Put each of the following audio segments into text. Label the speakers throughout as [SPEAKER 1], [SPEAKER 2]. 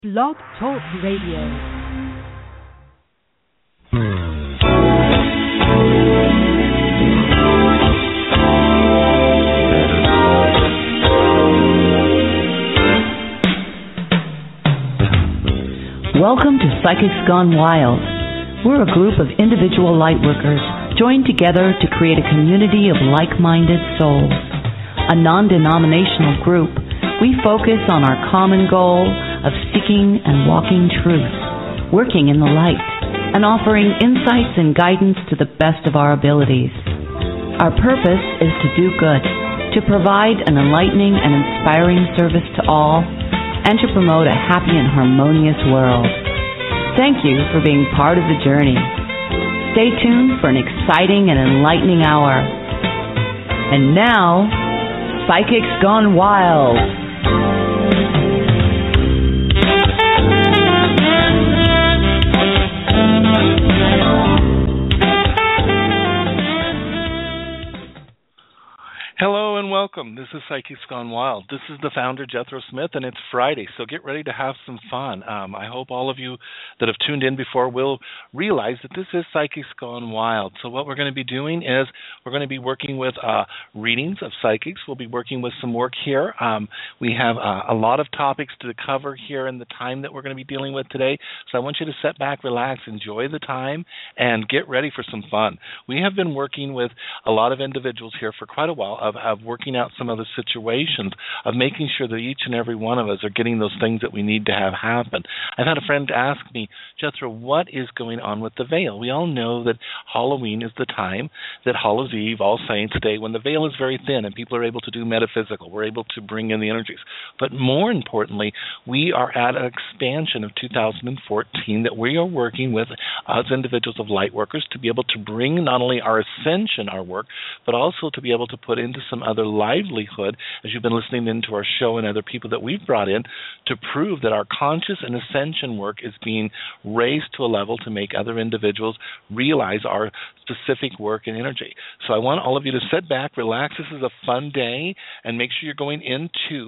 [SPEAKER 1] Blog Talk Radio. Welcome to Psychics Gone Wild. We're a group of individual lightworkers joined together to create a community of like-minded souls. A non-denominational group, we focus on our common goal of seeking and walking truth, working in the light, and offering insights and guidance to the best of our abilities. Our purpose is to do good, to provide an enlightening and inspiring service to all, and to promote a happy and harmonious world. Thank you for being part of the journey. Stay tuned for an exciting and enlightening hour. And now, Psychics Gone Wild.
[SPEAKER 2] Hello and welcome. This is Psychics Gone Wild. This is the founder, Jethro Smith, and it's Friday, so get ready to have some fun. I hope all of you that have tuned in before will realize that this is Psychics Gone Wild. So what we're going to be doing is we're going to be working with readings of psychics. We'll be working with some work here. We have a lot of topics to cover here in the time that we're going to be dealing with today, so I want you to sit back, relax, enjoy the time, and get ready for some fun. We have been working with a lot of individuals here for quite a while of working out some of the situations, of making sure that each and every one of us are getting those things that we need to have happen. I've had a friend ask me, Jethro, what is going on with the veil? We all know that Halloween is the time, that Hallows Eve, All Saints Day, when the veil is very thin and people are able to do metaphysical. We're able to bring in the energies. But more importantly, we are at an expansion of 2014 that we are working with as individuals of light workers to be able to bring not only our ascension, our work, but also to be able to put into some other livelihood, as you've been listening into our show and other people that we've brought in, to prove that our conscious and ascension work is being raised to a level to make other individuals realize our specific work and energy. So I want all of you to sit back, relax. This is a fun day, and make sure you're going into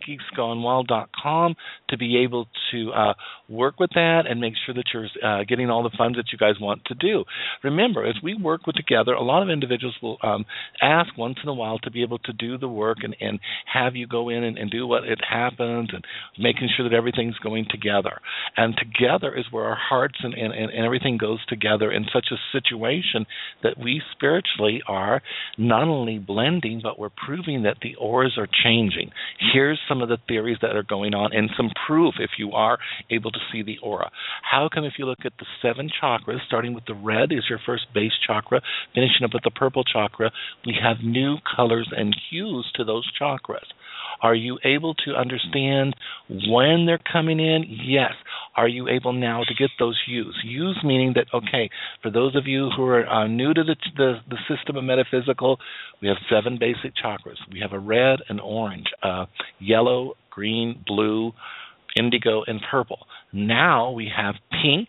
[SPEAKER 2] psychicsgonewild.com to be able to work with that and make sure that you're getting all the funds that you guys want to do. Remember, as we work together, a lot of individuals will ask once in a while to be able to do the work and have you go in and do what it happens and making sure that everything's going together. And together is where our hearts and everything goes together in such a situation that we spiritually are not only blending, but we're proving that the auras are changing. Here's some of the theories that are going on and some proof if you are able to see the aura. How come if you look at the 7 chakras, starting with the red is your first base chakra, finishing up with the purple chakra, we have new colors and hues to those chakras. Are you able to understand when they're coming in? Yes. Are you able now to get those hues? Hues meaning that, okay, for those of you who are new to the system of metaphysical, we have 7 basic chakras. We have a red and orange, yellow, green, blue, indigo, and purple. Now we have pink.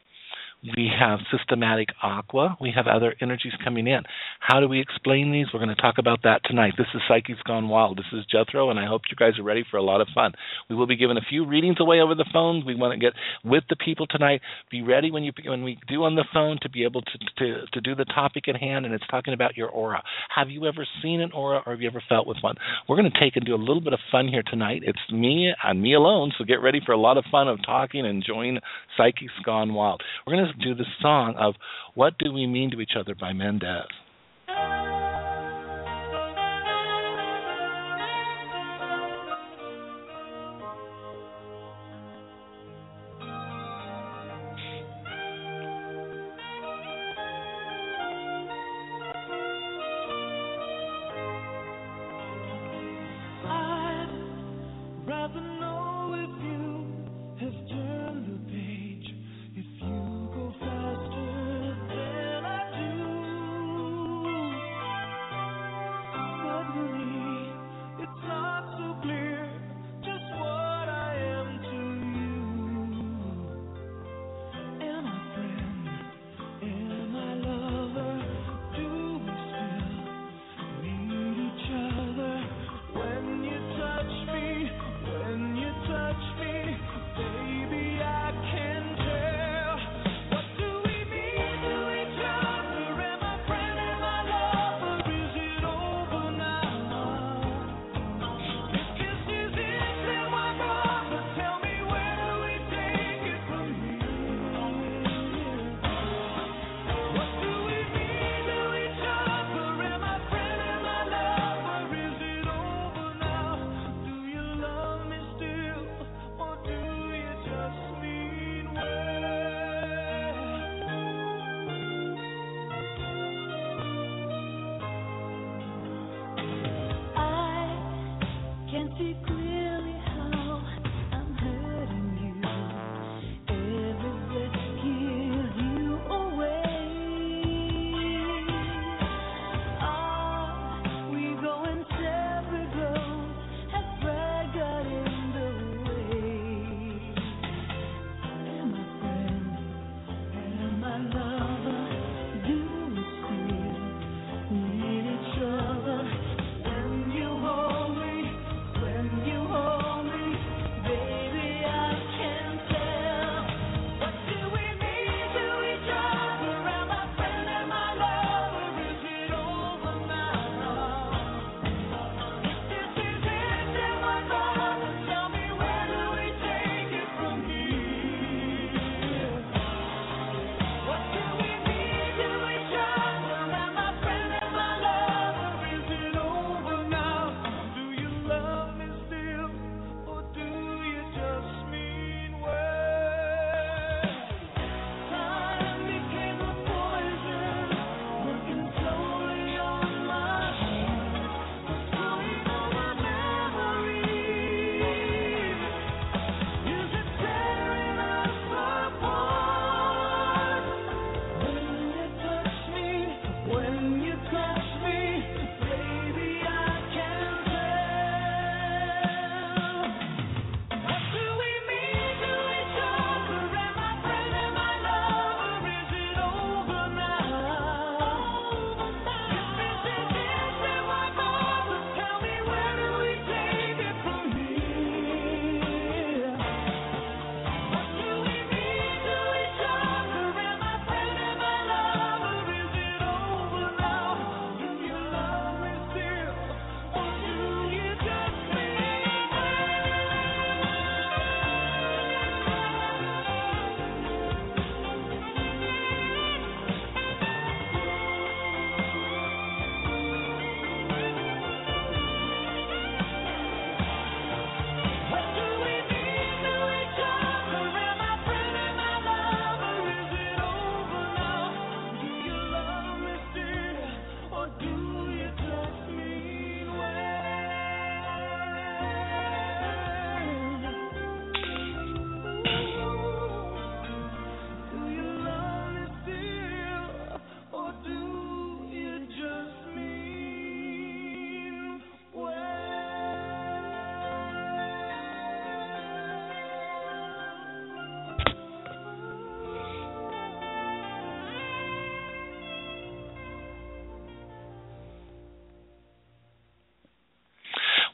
[SPEAKER 2] We have systematic aqua. We have other energies coming in. How do we explain these? We're going to talk about that tonight. This is Psychics Gone Wild. This is Jethro, and I hope you guys are ready for a lot of fun. We will be giving a few readings away over the phone. We want to get with the people tonight. Be ready when we do on the phone to be able to do the topic at hand, and it's talking about your aura. Have you ever seen an aura, or have you ever felt with one? We're going to take and do a little bit of fun here tonight. It's me and me alone, so get ready for a lot of fun of talking and enjoying Psychics Gone Wild. We're going to do the song of What Do We Mean to Each Other by Mendez.
[SPEAKER 3] Faster than I do.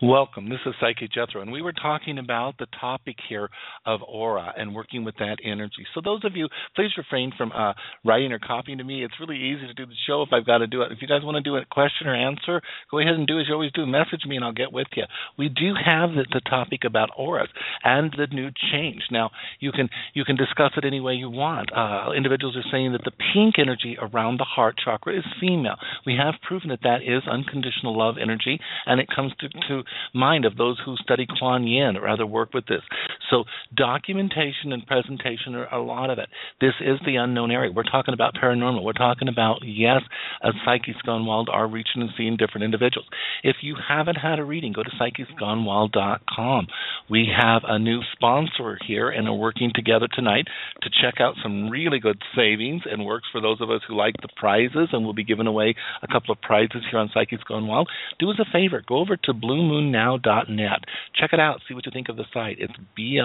[SPEAKER 2] Welcome. This is Psychic Jethro, and we were talking about the topic here of aura and working with that energy. So those of you, please refrain from writing or copying to me. It's really easy to do the show if I've got to do it. If you guys want to do a question or answer, go ahead and do as you always do. Message me, and I'll get with you. We do have the topic about auras and the new change. Now, you can discuss it any way you want. Individuals are saying that the pink energy around the heart chakra is female. We have proven that that is unconditional love energy, and it comes to mind of those who study Kuan Yin or rather work with this. So documentation and presentation are a lot of it. This is the unknown area. We're talking about paranormal. We're talking about, yes, psychics gone wild are reaching and seeing different individuals. If you haven't had a reading, go to psychicsgonewild.com. We have a new sponsor here and are working together tonight to check out some really good savings and works for those of us who like the prizes, and we'll be giving away a couple of prizes here on Psychics Gone Wild. Do us a favor. Go over to bluemoonnow.net. Check it out. See what you think of the site. It's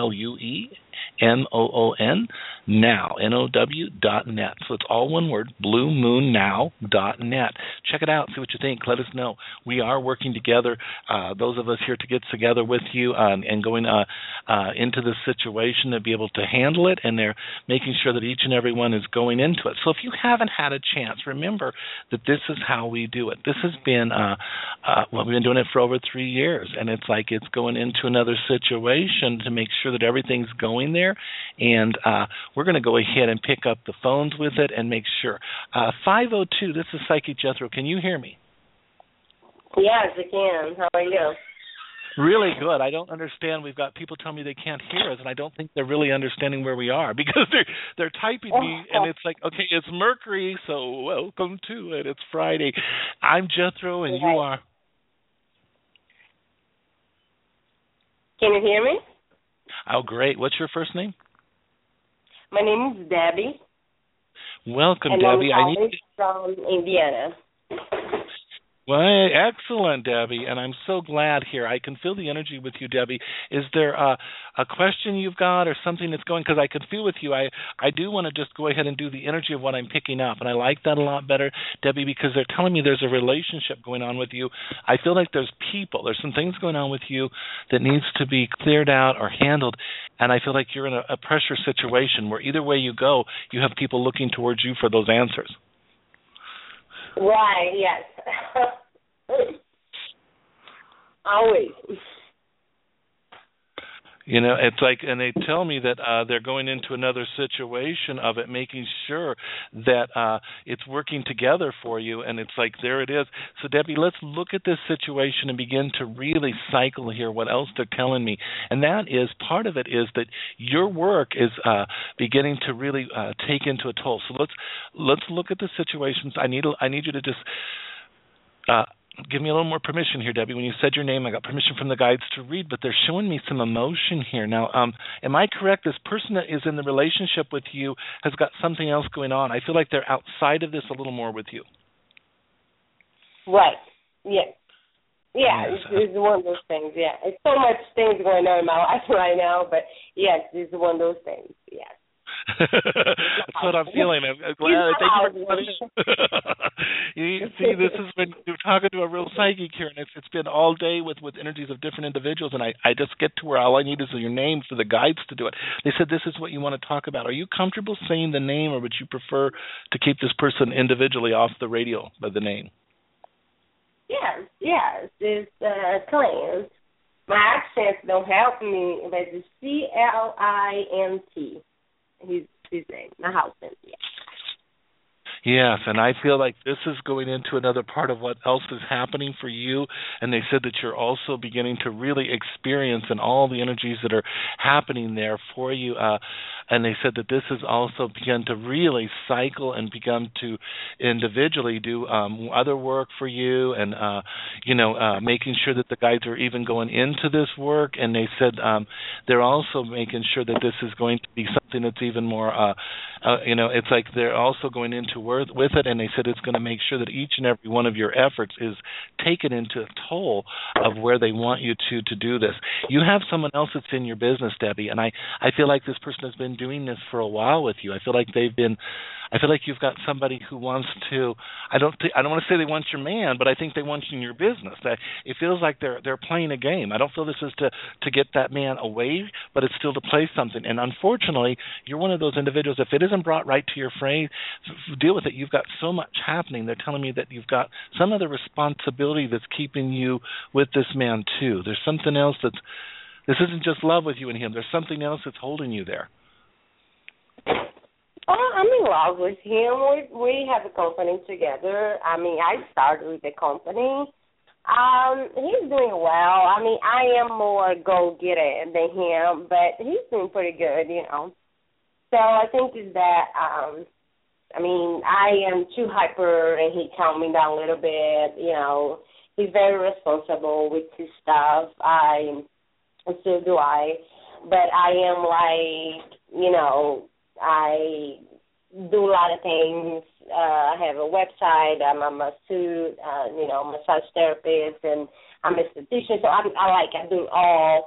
[SPEAKER 2] BLUEMOON now, NOW.net. So it's all one word, bluemoonnow.net. Check it out. See what you think. Let us know. We are working together, those of us here, to get together with you and going into this situation to be able to handle it, and they're making sure that each and every one is going into it. So if you haven't had a chance, remember that this is how we do it. This has been, we've been doing it for over 3 years, and it's like it's going into another situation to make sure that everything's going there, and we're going to go ahead and pick up the phones with it and make sure. 502, this is Psychic Jethro. Can you hear me?
[SPEAKER 3] Yes, I can. How are you?
[SPEAKER 2] Really good. I don't understand. We've got people telling me they can't hear us, and I don't think they're really understanding where we are because they're typing me, and it's like, okay, it's Mercury, so welcome to it. It's Friday. I'm Jethro, and you are?
[SPEAKER 3] Can you hear me?
[SPEAKER 2] Oh, great. What's your first name?
[SPEAKER 3] My name is Debbie.
[SPEAKER 2] Welcome,
[SPEAKER 3] and
[SPEAKER 2] Debbie.
[SPEAKER 3] I'm from Indiana.
[SPEAKER 2] Well, excellent, Debbie, and I'm so glad here. I can feel the energy with you, Debbie. Is there a question you've got or something that's going? Because I can feel with you. I do want to just go ahead and do the energy of what I'm picking up, and I like that a lot better, Debbie, because they're telling me there's a relationship going on with you. I feel like there's some things going on with you that needs to be cleared out or handled, and I feel like you're in a pressure situation where either way you go, you have people looking towards you for those answers.
[SPEAKER 3] Right, yes. Always.
[SPEAKER 2] You know, it's like, and they tell me that they're going into another situation of it, making sure that it's working together for you, and it's like, there it is. So, Debbie, let's look at this situation and begin to really cycle here what else they're telling me. And that is, part of it is that your work is beginning to really take into a toll. So let's look at the situations. I need you to just give me a little more permission here, Debbie. When you said your name, I got permission from the guides to read, but they're showing me some emotion here. Now, am I correct? This person that is in the relationship with you has got something else going on. I feel like they're outside of this a little more with you.
[SPEAKER 3] Right. Yes. Yeah,
[SPEAKER 2] yes.
[SPEAKER 3] It's one of those things, yeah. It's so much things going on in my life right now, but yes, it's one of those things, yes.
[SPEAKER 2] That's what I'm feeling. I'm glad. Thank you for coming in. You see, this has been, you're talking to a real psychic here, and it's been all day with energies of different individuals, and I just get to where all I need is your name for the guides to do it. They said this is what you want to talk about. Are you comfortable saying the name, or would you prefer to keep this person individually off the radio by the name?
[SPEAKER 3] Yes, it's Clint. My accents don't help me, but it's CLINT. His name, my husband, yeah.
[SPEAKER 2] Yes, and I feel like this is going into another part of what else is happening for you, and they said that you're also beginning to really experience and all the energies that are happening there for you, and they said that this has also begun to really cycle and begun to individually do other work for you, and making sure that the guides are even going into this work, and they said they're also making sure that this is going to be something that's even more, it's like they're also going into with it, and they said it's going to make sure that each and every one of your efforts is taken into a toll of where they want you to do this. You have someone else that's in your business, Debbie, and I feel like this person has been doing this for a while with you. I feel like you've got somebody who wants to. I don't want to say they want your man, but I think they want you in your business. It feels like they're playing a game. I don't feel this is to get that man away, but it's still to play something. And unfortunately, you're one of those individuals. If it isn't brought right to your frame, deal with it. You've got so much happening. They're telling me that you've got some other responsibility that's keeping you with this man too. There's something else that's. This isn't just love with you and him. There's something else that's holding you there.
[SPEAKER 3] I'm in love with him. We have a company together. I mean, I started with the company. He's doing well. I mean, I am more go-getter than him, but he's doing pretty good, you know. So I think is that, I mean, I am too hyper, and he calmed me down a little bit, you know. He's very responsible with his stuff. So do I. But I am like, you know, I do a lot of things. I have a website. I'm a masseuse, massage therapist, and I'm a esthetician. So I do all.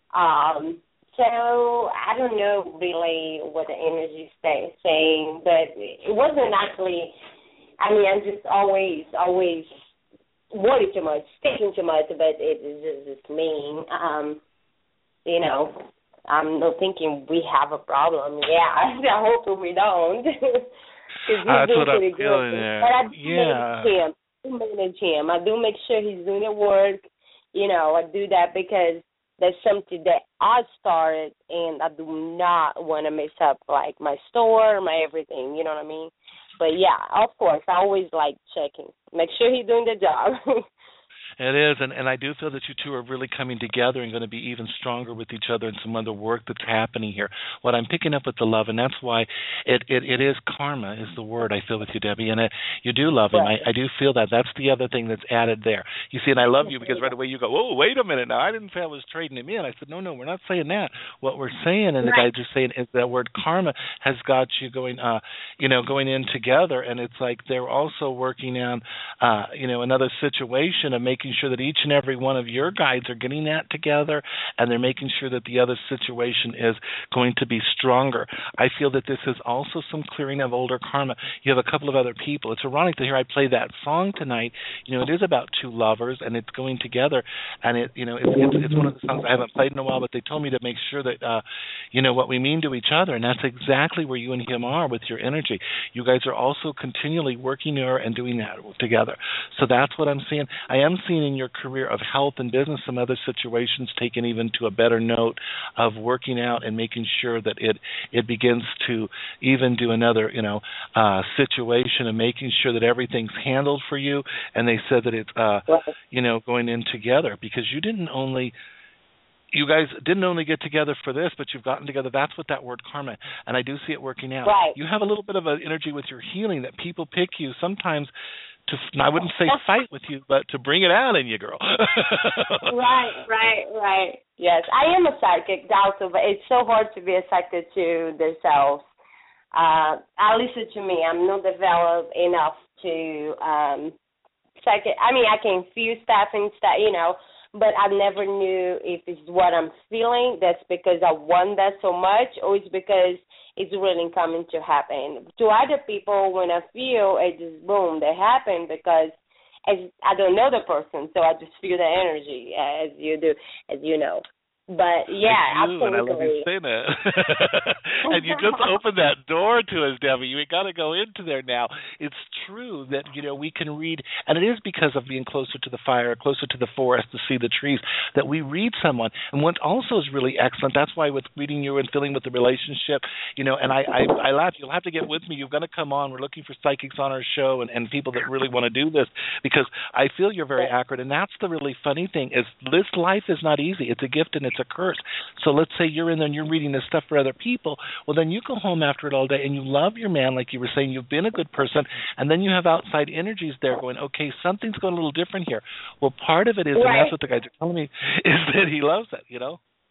[SPEAKER 3] So I don't know really what the energy is saying, but it wasn't actually. I mean, I'm just always worried too much, thinking too much, but it's just mean. You know, I'm not thinking we have a problem. Yeah, I hope we don't.
[SPEAKER 2] That's what I'm feeling there.
[SPEAKER 3] But I do manage him. I do make sure he's doing the work. You know, I do that because that's something that I started, and I do not want to mess up, like, my store, my everything. You know what I mean? But, yeah, of course, I always like checking. Make sure he's doing the job.
[SPEAKER 2] It is, and I do feel that you two are really coming together and going to be even stronger with each other and some other work that's happening here. What I'm picking up with the love, and that's why it is karma is the word I feel with you, Debbie, and you do love him.
[SPEAKER 3] Right.
[SPEAKER 2] I do feel that. That's the other thing that's added there. You see, and I love you because right away you go, oh, wait a minute now. I didn't say I was trading him in. I said, no, we're not saying that. What we're saying, and the guys are saying, is that word karma has got you going, going in together, and it's like they're also working on, another situation of making sure that each and every one of your guides are getting that together, and they're making sure that the other situation is going to be stronger. I feel that this is also some clearing of older karma. You have a couple of other people. It's ironic to hear I play that song tonight. You know, it is about two lovers, and it's going together, and it's one of the songs I haven't played in a while, but they told me to make sure that, what we mean to each other, and that's exactly where you and him are with your energy. You guys are also continually working there and doing that together. So that's what I'm seeing. I am seeing in your career of health and business some other situations taken even to a better note of working out and making sure that it begins to even do another situation and making sure that everything's handled for you. And they said that it's going in together because you guys didn't only get together for this, but you've gotten together. That's what that word karma, and I do see it working out.
[SPEAKER 3] Right.
[SPEAKER 2] You have a little bit of an energy with your healing that people pick you sometimes I wouldn't say fight with you, but to bring it out in you, girl.
[SPEAKER 3] Right. Yes, I am a psychic also, but it's so hard to be a psychic to themselves. At least to me, I'm not developed enough to psychic. I mean, I can feel stuff and stuff, but I never knew if it's what I'm feeling. That's because I want that so much, or it's because it's really coming to happen. To other people, when I feel it just boom, they happen because I don't know the person, so I just feel the energy as you do, as you know. But yeah, absolutely.
[SPEAKER 2] And I love you saying that. And you just opened that door to us, Debbie. You got to go into there now. It's true that we can read, and it is because of being closer to the fire, closer to the forest to see the trees, that we read someone. And what also is really excellent, that's why with reading you and feeling with the relationship, and I laugh. You'll have to get with me. You've got to come on. We're looking for psychics on our show and people that really want to do this because I feel you're very accurate. And that's the really funny thing is this life is not easy. It's a gift and it's a curse. So let's say you're in there and you're reading this stuff for other people. Well, then you go home after it all day and you love your man, like you were saying. You've been a good person, and then you have outside energies there going, okay, something's going a little different here. Well, part of it is, and that's what the guys are telling me, is that he loves it,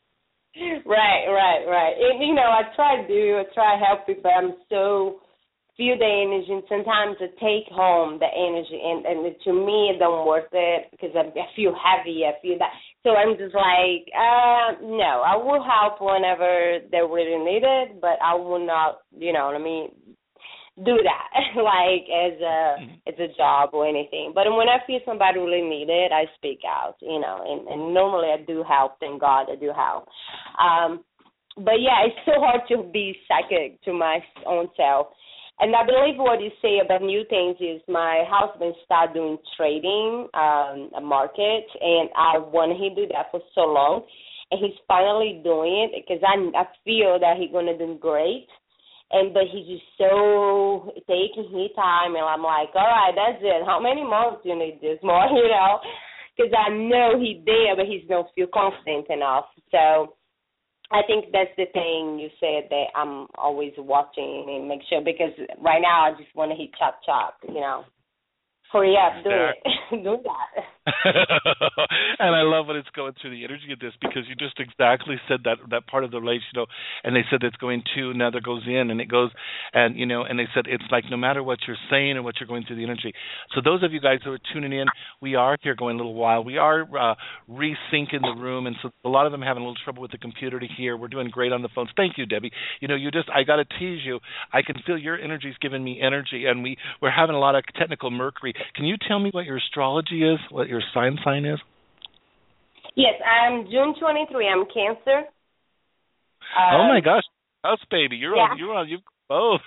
[SPEAKER 2] Right.
[SPEAKER 3] And, I try to help people, but I'm so feel the energy, and sometimes I take home the energy, and to me it don't worth it because I feel heavy, I feel that. So I'm just like, no, I will help whenever they really need it, but I will not, you know what I mean, do that like as a job or anything. But when I feel somebody really need it, I speak out, you know, and normally I do help. Thank God I do help. But yeah, it's so hard to be psychic to my own self. And I believe what you say about new things is my husband started doing trading, a market, and I wanted him to do that for so long, and he's finally doing it because I feel that he's gonna do great. But he's just so taking his time, and I'm like, all right, that's it. How many months do you need this more, you know? Because I know he's there, but he's not feel confident enough. So I think that's the thing you said that I'm always watching and make sure, because right now I just want to hit chop, you know. Hurry up, do it. Do that.
[SPEAKER 2] And I love when it's going through the energy of this, because you just exactly said that part of the relation, you know, and they said it's going to, another goes in, and it goes, and, you know, and they said it's like no matter what you're saying or what you're going through the energy. So those of you guys who are tuning in, we are here going a little while. We are resyncing the room, and so a lot of them having a little trouble with the computer to hear. We're doing great on the phones. Thank you, Debbie. You know, I got to tease you. I can feel your energy's giving me energy, and we're having a lot of technical Mercury. Can you tell me what your astrology is, what your sign is?
[SPEAKER 3] Yes, I'm June 23. I'm Cancer.
[SPEAKER 2] Oh my gosh, us baby, you're on. You both.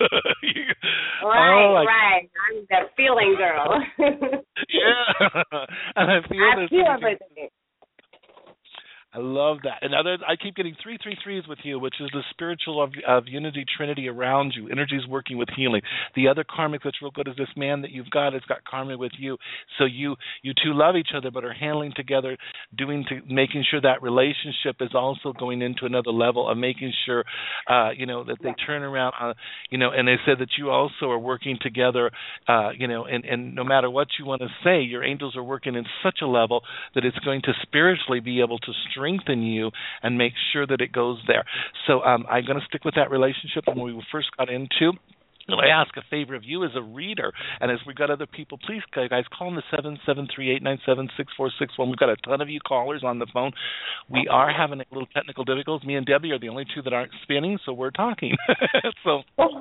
[SPEAKER 3] Right. I'm the feeling girl.
[SPEAKER 2] Yeah, and I feel
[SPEAKER 3] everything.
[SPEAKER 2] I love that. And I keep getting 333s with you, which is the spiritual of unity, trinity around you. Energy's working with healing. The other karmic that's real good is this man that you've got. It's got karma with you. So you two love each other, but are handling together, making sure that relationship is also going into another level of making sure, that they turn around, and they said that you also are working together, and no matter what you want to say, your angels are working in such a level that it's going to spiritually be able to strengthen you and make sure that it goes there. So I'm going to stick with that relationship when we first got into. I ask a favor of you as a reader, and as we've got other people, please, guys, call in the 773-897-6461. We've got a ton of you callers on the phone. We are having a little technical difficulties. Me and Debbie are the only two that aren't spinning, so we're talking. So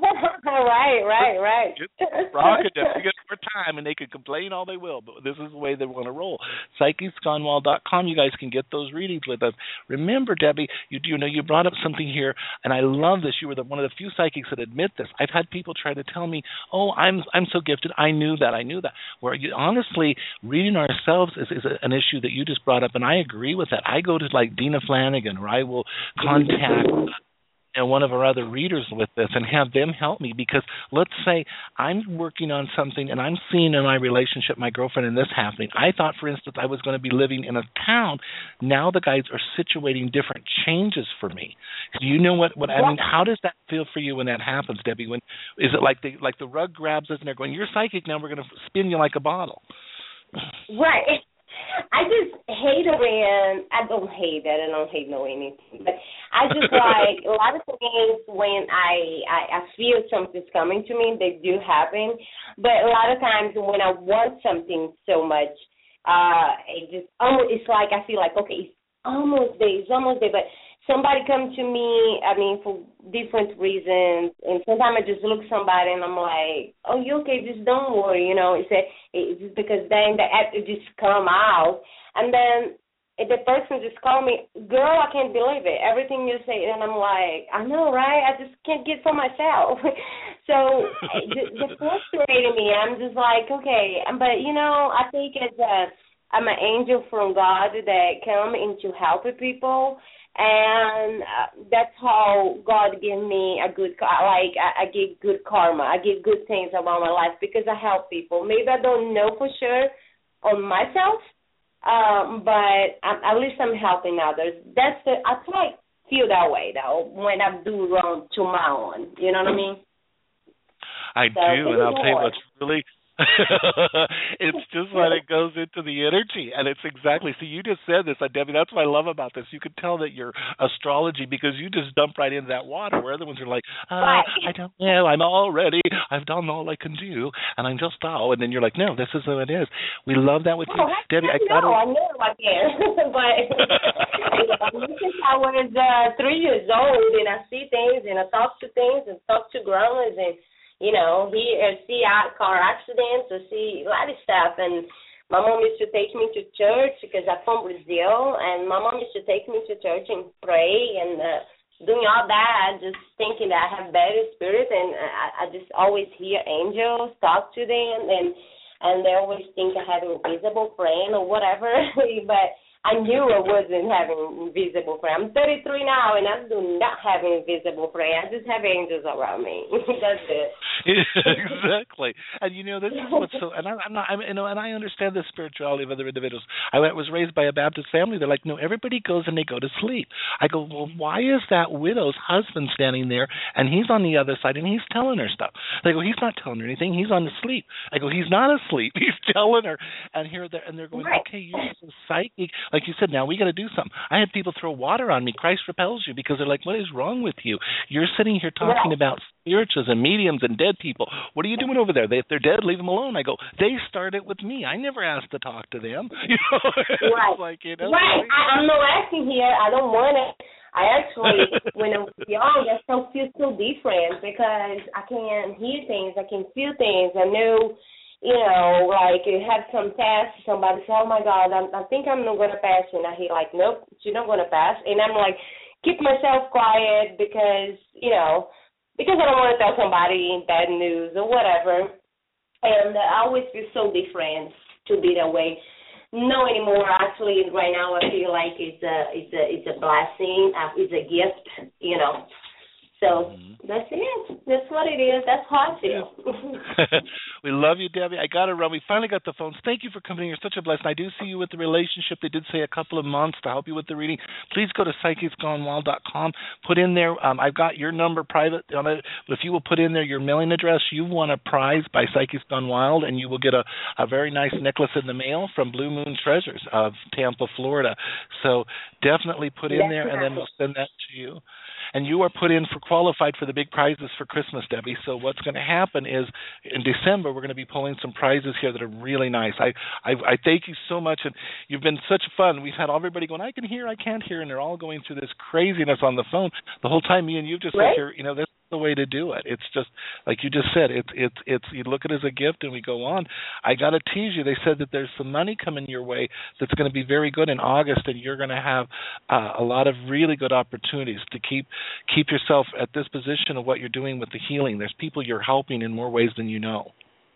[SPEAKER 3] right.
[SPEAKER 2] Rocket, Debbie, get more time, and they can complain all they will, but this is the way they want to roll. PsycheSconeWall.com. You guys can get those readings with us. Remember, Debbie, you brought up something here, and I love this. You were one of the few psychics that admit this. I've had people try to tell me, "Oh, I'm so gifted. I knew that. Where honestly, reading ourselves is an issue that you just brought up, and I agree with that. I go to like Dina Flanagan, or I will contact one of our other readers with this and have them help me, because let's say I'm working on something and I'm seeing in my relationship, my girlfriend, and this happening. I thought, for instance, I was going to be living in a town. Now the guys are situating different changes for me. Do you know what I mean? How does that feel for you when that happens, Debbie? When is it like the rug grabs us and they're going, "You're psychic now. We're going to spin you like a bottle."
[SPEAKER 3] Right. I just hate it when I don't hate that. I don't hate anything, but I just like a lot of things when I feel something's coming to me. They do happen, but a lot of times when I want something so much, it's like I feel like, okay, it's almost there, but somebody comes to me, for different reasons, and sometimes I just look at somebody and I'm like, "Oh, you okay? Just don't worry," It's just because then it just come out, and then the person just called me, "Girl, I can't believe it. Everything you say," and I'm like, "I know, right? I just can't get for myself." So it's frustrating me. I'm just like, okay, but I think I'm an angel from God that come into helping people. And that's how God gave me a good, I get good karma. I get good things about my life because I help people. Maybe I don't know for sure on myself, but at least I'm helping others. I feel that way, though, when I do wrong to my own. You know what I mean?
[SPEAKER 2] I do, and I'll tell you what's It's just when it goes into the energy, and it's exactly. See, you just said this, Debbie. That's what I love about this. You can tell that you're astrology because you just dump right into that water. Where other ones are like,
[SPEAKER 3] Right.
[SPEAKER 2] I don't know, I'm all ready. I've done all I can do, and I'm just and then you're like, no, this is who it is. We love that with you, Debbie.
[SPEAKER 3] I know I can, but since I was 3 years old, and I see things, and I talk to things, and talk to grandmas, and see car accidents, or see a lot of stuff. And my mom used to take me to church because I'm from Brazil, and my mom used to take me to church and pray, and doing all that, just thinking that I have better spirit, and I just always hear angels, talk to them, and they always think I have an invisible friend or whatever, but I knew I wasn't having an invisible friend. I'm 33 now, and I do not have an invisible friend. I just have angels around me. That's it.
[SPEAKER 2] Exactly. And this is what's so. And I understand the spirituality of other individuals. I was raised by a Baptist family. They're like, no, everybody goes and they go to sleep. I go, well, why is that widow's husband standing there and he's on the other side and he's telling her stuff? They go, he's not telling her anything. He's on asleep. I go, he's not asleep. He's telling her. And they're going, right. Okay, you're so psychic. Like you said, now we got to do something. I had people throw water on me. Christ repels you, because they're like, what is wrong with you? You're sitting here talking about spirituals and mediums and dead people. What are you doing over there? If they're dead, leave them alone. I go, they started with me. I never asked to talk to them.
[SPEAKER 3] Right.
[SPEAKER 2] Like,
[SPEAKER 3] right. I'm not asking here. I don't want it. I actually, when I was young, I still feel so different because I can hear things. I can feel things. I know. Like you have some test, somebody say, oh my God, I think I'm not going to pass. And I hear like, nope, you're not going to pass. And I'm like, keep myself quiet because I don't want to tell somebody bad news or whatever. And I always feel so different to be that way. No anymore. Actually, right now I feel like it's a blessing. It's a gift, So that's it. That's what it is. That's how I feel.
[SPEAKER 2] We love you, Debbie. I got to run. We finally got the phones. Thank you for coming. You're such a blessing. I do see you with the relationship. They did say a couple of months to help you with the reading. Please go to psychicsgonewild.com. Put in there, I've got your number private on it. If you will put in there your mailing address, you won a prize by Psychics Gone Wild, and you will get a very nice necklace in the mail from Blue Moon Treasures of Tampa, Florida. So definitely put in there, and then we'll send that to you. And you are qualified for the big prizes for Christmas, Debbie. So what's going to happen is in December we're going to be pulling some prizes here that are really nice. I thank you so much, and you've been such fun. We've had everybody going, I can hear, I can't hear, and they're all going through this craziness on the phone the whole time. Me and you just sit here, this is the way to do it. It's just like you just said. It's you look at it as a gift, and we go on. I got to tease you. They said that there's some money coming your way that's going to be very good in August, and you're going to have a lot of really good opportunities to keep yourself at this position of what you're doing with the healing. There's people you're helping in more ways than you know.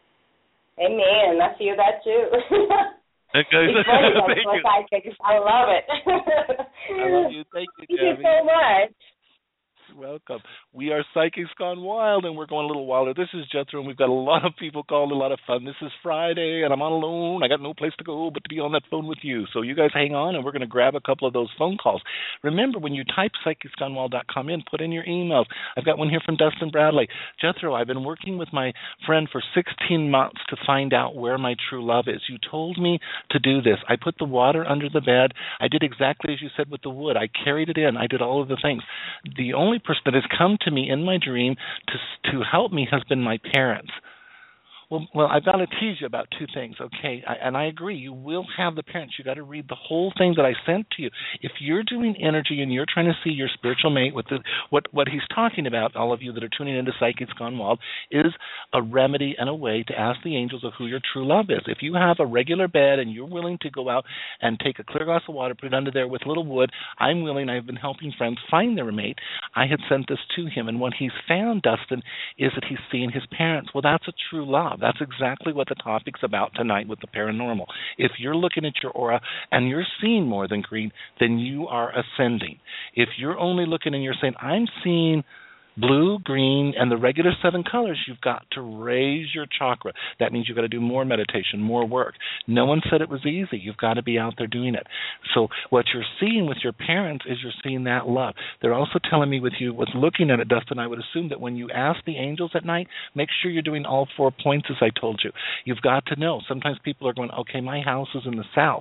[SPEAKER 3] Amen. I feel that too.
[SPEAKER 2] Okay.
[SPEAKER 3] It's funny, I love it.
[SPEAKER 2] I love you. Thank you, Debbie.
[SPEAKER 3] Thank you so much.
[SPEAKER 2] Welcome. We are Psychics Gone Wild, and we're going a little wilder. This is Jethro, and we've got a lot of people calling, a lot of fun. This is Friday, and I'm all alone. I got no place to go but to be on that phone with you. So you guys hang on, and we're going to grab a couple of those phone calls. Remember, when you type psychicsgonewild.com in, put in your emails. I've got one here from Dustin Bradley. Jethro, I've been working with my friend for 16 months to find out where my true love is. You told me to do this. I put the water under the bed. I did exactly as you said with the wood. I carried it in. I did all of the things. The only person that has come to me in my dream to help me has been my parents. Well, I've got to tease you about two things, okay? And I agree. You will have the parents. You got to read the whole thing that I sent to you. If you're doing energy and you're trying to see your spiritual mate, with what he's talking about, all of you that are tuning into Psychics Gone Wild, is a remedy and a way to ask the angels of who your true love is. If you have a regular bed and you're willing to go out and take a clear glass of water, put it under there with a little wood, I'm willing. I've been helping friends find their mate. I had sent this to him, and what he's found, Dustin, is that he's seeing his parents. Well, that's a true love. That's exactly what the topic's about tonight with the paranormal. If you're looking at your aura and you're seeing more than green, then you are ascending. If you're only looking and you're saying, I'm seeing Blue, green, and the regular 7 colors, you've got to raise your chakra. That means you've got to do more meditation, more work. No one said it was easy. You've got to be out there doing it. So what you're seeing with your parents is you're seeing that love. They're also telling me with you, with looking at it, Dustin, I would assume that when you ask the angels at night, make sure you're doing all 4 points as I told you. You've got to know. Sometimes people are going, okay, my house is in the south.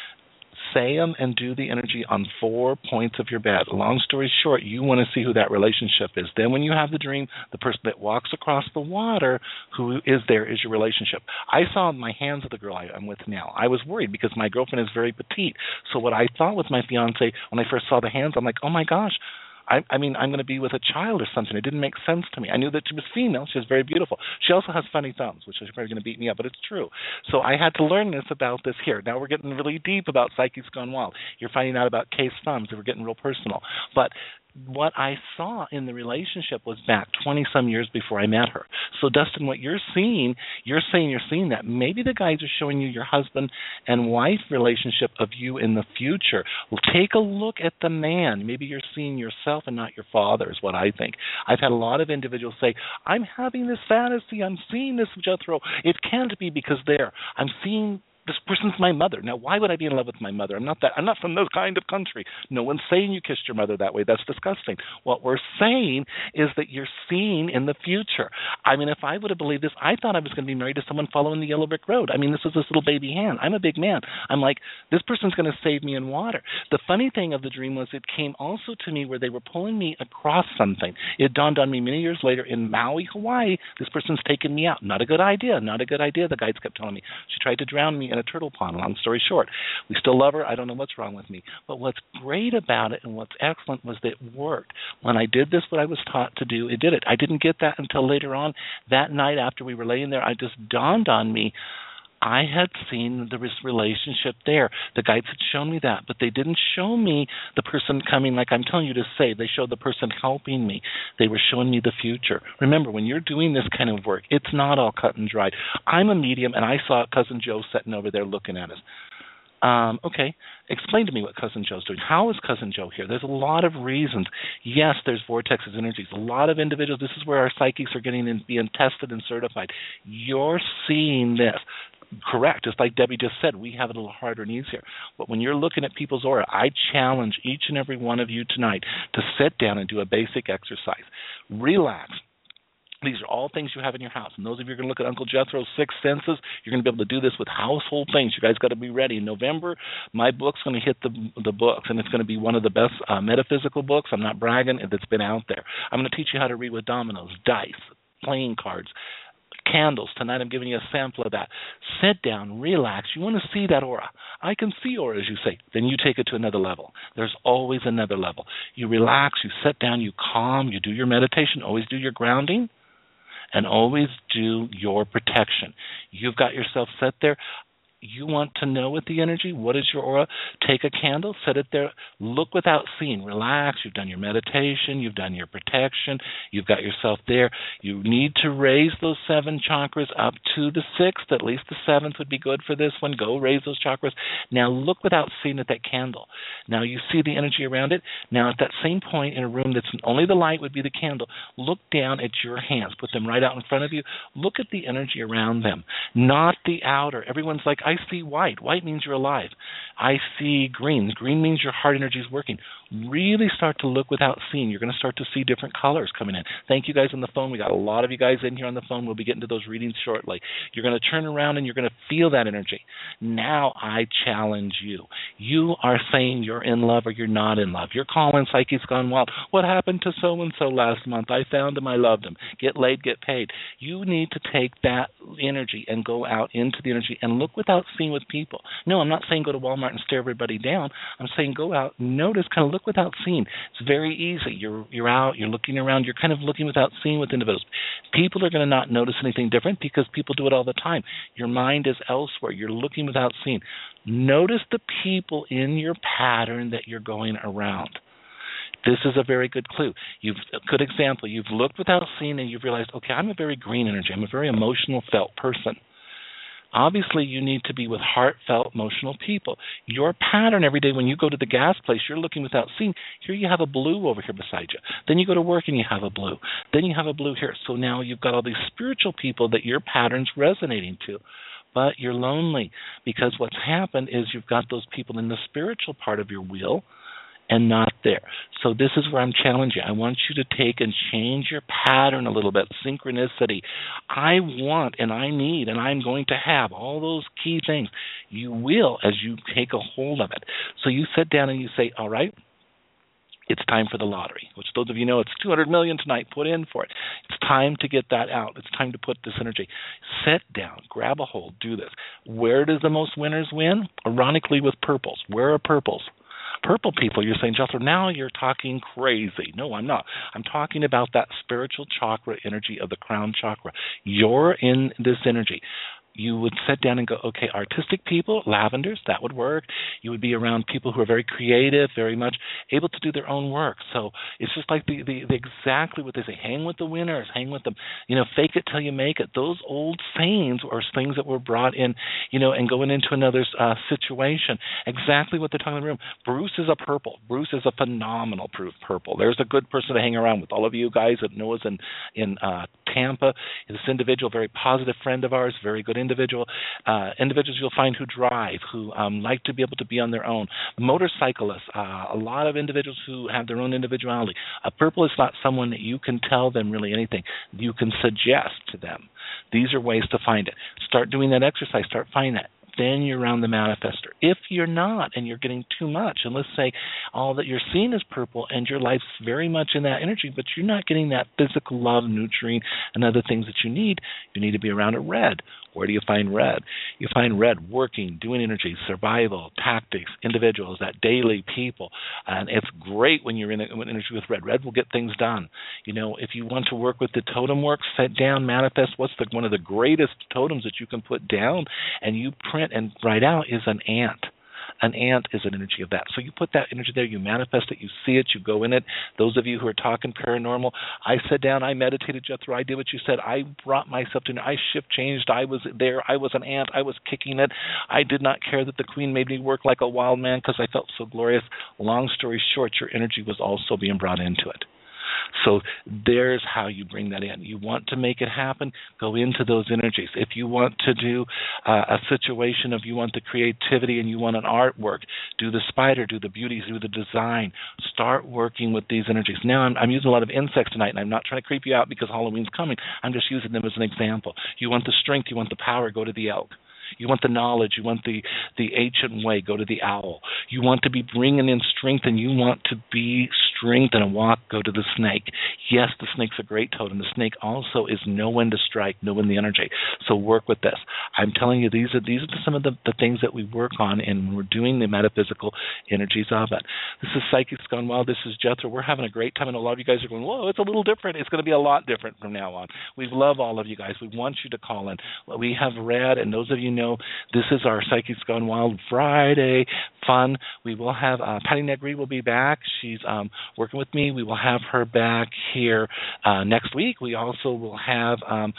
[SPEAKER 2] Say them and do the energy on 4 points of your bed. Long story short, you want to see who that relationship is. Then when you have the dream, the person that walks across the water, who is there is your relationship. I saw my hands of the girl I'm with now. I was worried because my girlfriend is very petite. So what I thought with my fiance, when I first saw the hands, I'm like, oh my gosh, I mean, I'm going to be with a child or something. It didn't make sense to me. I knew that she was female. She was very beautiful. She also has funny thumbs, which is probably going to beat me up, but it's true. So I had to learn this about this here. Now we're getting really deep about Psychics Gone Wild. You're finding out about case thumbs, and we're getting real personal. But what I saw in the relationship was back 20-some years before I met her. So, Dustin, what you're seeing, you're saying you're seeing that. Maybe the guides are showing you your husband and wife relationship of you in the future. Well, take a look at the man. Maybe you're seeing yourself and not your father is what I think. I've had a lot of individuals say, I'm having this fantasy. I'm seeing this, Jethro. It can't be because I'm seeing this person's my mother. Now, why would I be in love with my mother? I'm not from those kind of country. No one's saying you kissed your mother that way. That's disgusting. What we're saying is that you're seeing in the future. I mean, if I would have believed this, I thought I was going to be married to someone following the yellow brick road. I mean, this was this little baby hand. I'm a big man. I'm like, this person's going to save me in water. The funny thing of the dream was it came also to me where they were pulling me across something. It dawned on me many years later in Maui, Hawaii, this person's taken me out. Not a good idea. Not a good idea, the guides kept telling me. She tried to drown me in a turtle pond. Long story short, we still love her. I don't know what's wrong with me. But what's great about it and what's excellent was that it worked. When I did this, what I was taught to do, it did it. I didn't get that until later on. That night after we were laying there, I just dawned on me, I had seen the relationship there. The guides had shown me that, but they didn't show me the person coming like I'm telling you to say. They showed the person helping me. They were showing me the future. Remember, when you're doing this kind of work, it's not all cut and dried. I'm a medium, and I saw Cousin Joe sitting over there looking at us. Okay, explain to me what Cousin Joe's doing. How is Cousin Joe here? There's a lot of reasons. Yes, there's vortexes, energies. A lot of individuals, this is where our psychics are getting in, being tested and certified. You're seeing this. Correct. Just like Debbie just said, we have it a little harder and easier. But when you're looking at people's aura, I challenge each and every one of you tonight to sit down and do a basic exercise. Relax. These are all things you have in your house. And those of you who are going to look at Uncle Jethro's Six Senses, you're going to be able to do this with household things. You guys got to be ready. In November, my book's going to hit the books, and it's going to be one of the best metaphysical books. I'm not bragging. That's been out there. I'm going to teach you how to read with dominoes, dice, playing cards, candles. Tonight I'm giving you a sample of that. Sit down, relax. You want to see that aura. I can see aura, as you say. Then you take it to another level. There's always another level. You relax, you sit down, you calm, you do your meditation, always do your grounding, and always do your protection. You've got yourself set there. You want to know with the energy, what is your aura? Take a candle, set it there, look without seeing, relax. You've done your meditation, you've done your protection, you've got yourself there. You need to raise those 7 chakras up to the 6th. At least the 7th would be good for this one. Go raise those chakras. Now look without seeing at that candle. Now you see the energy around it. Now at that same point in a room that's only the light would be the candle, look down at your hands. Put them right out in front of you. Look at the energy around them, not the outer. Everyone's like, I see white. White means you're alive. I see green. Green means your heart energy is working. Really start to look without seeing. You're going to start to see different colors coming in. Thank you guys on the phone. We got a lot of you guys in here on the phone. We'll be getting to those readings shortly. You're going to turn around and you're going to feel that energy. Now I challenge you. You are saying you're in love or you're not in love. You're calling Psyche's Gone Wild. What happened to so-and-so last month? I found him. I loved him. Get laid, get paid. You need to take that energy and go out into the energy and look without seeing with people. No, I'm not saying go to Walmart and stare everybody down. I'm saying go out, notice, kind of look without seeing. It's very easy. You're out, you're looking around, you're kind of looking without seeing with individuals. People are going to not notice anything different because people do it all the time. Your mind is elsewhere. You're looking without seeing. Notice the people in your pattern that you're going around. This is a very good clue. A good example. You've looked without seeing and you've realized, okay, I'm a very green energy. I'm a very emotional, felt person. Obviously, you need to be with heartfelt, emotional people. Your pattern every day when you go to the gas place, you're looking without seeing. Here you have a blue over here beside you. Then you go to work and you have a blue. Then you have a blue here. So now you've got all these spiritual people that your pattern's resonating to. But you're lonely because what's happened is you've got those people in the spiritual part of your wheel and not there. So this is where I'm challenging you. I want you to take and change your pattern a little bit, synchronicity. I want and I need and I'm going to have all those key things. You will as you take a hold of it. So you sit down and you say, all right, it's time for the lottery, which those of you know it's $200 million tonight. Put in for it. It's time to get that out. It's time to put this energy. Sit down, grab a hold, do this. Where does the most winners win? Ironically, with purples. Where are purples? Purple people, you're saying, Jethro, now you're talking crazy. No, I'm not. I'm talking about that spiritual chakra energy of the crown chakra. You're in this energy. You would sit down and go, okay, artistic people, lavenders, that would work. You would be around people who are very creative, very much able to do their own work. So it's just like the exactly what they say, hang with the winners, hang with them. Fake it till you make it. Those old sayings are things that were brought in, and going into another situation. Exactly what they're talking in the room. Bruce is a purple. Bruce is a phenomenal purple. There's a good person to hang around with. All of you guys that know us in Tampa, this individual, very positive friend of ours, very good individuals you'll find who drive, who like to be able to be on their own. Motorcyclists, a lot of individuals who have their own individuality. A purple is not someone that you can tell them really anything. You can suggest to them. These are ways to find it. Start doing that exercise. Start finding that. Then you're around the manifester. If you're not and you're getting too much, and let's say all that you're seeing is purple and your life's very much in that energy, but you're not getting that physical love, nutrient, and other things that you need to be around a red. Where do you find red? You find red working, doing energy, survival, tactics, individuals, that daily people. And it's great when you're in energy with red. Red will get things done. If you want to work with the totem work, sit down, manifest. What's one of the greatest totems that you can put down and you print and write out is an ant. An ant is an energy of that. So you put that energy there, you manifest it, you see it, you go in it. Those of you who are talking paranormal, I sat down, I meditated, Jethro, I did what you said. I brought myself to, I shift changed, I was there, I was an ant, I was kicking it. I did not care that the queen made me work like a wild man because I felt so glorious. Long story short, your energy was also being brought into it. So there's how you bring that in. You want to make it happen, go into those energies. If you want to do a situation of you want the creativity and you want an artwork, do the spider, do the beauties, do the design. Start working with these energies. Now I'm using a lot of insects tonight, and I'm not trying to creep you out because Halloween's coming. I'm just using them as an example. You want the strength, you want the power, go to the elk. You want the knowledge, you want the ancient way, go to the owl. You want to be bringing in strength and you want to be strength and a walk, go to the snake. Yes, the snake's a great totem. The snake also is know when to strike, know when the energy. So work with this. I'm telling you, these are some of the things that we work on, and when we're doing the metaphysical energies of it. This is Psychics Gone Wild. This is Jethro. We're having a great time, and a lot of you guys are going, whoa, it's a little different. It's going to be a lot different from now on. We love all of you guys. We want you to call in. We have read, and those of you know, this is our Psychics Gone Wild Friday fun. We will have Patty Negri will be back. She's working with me. We will have her back here next week. We also will have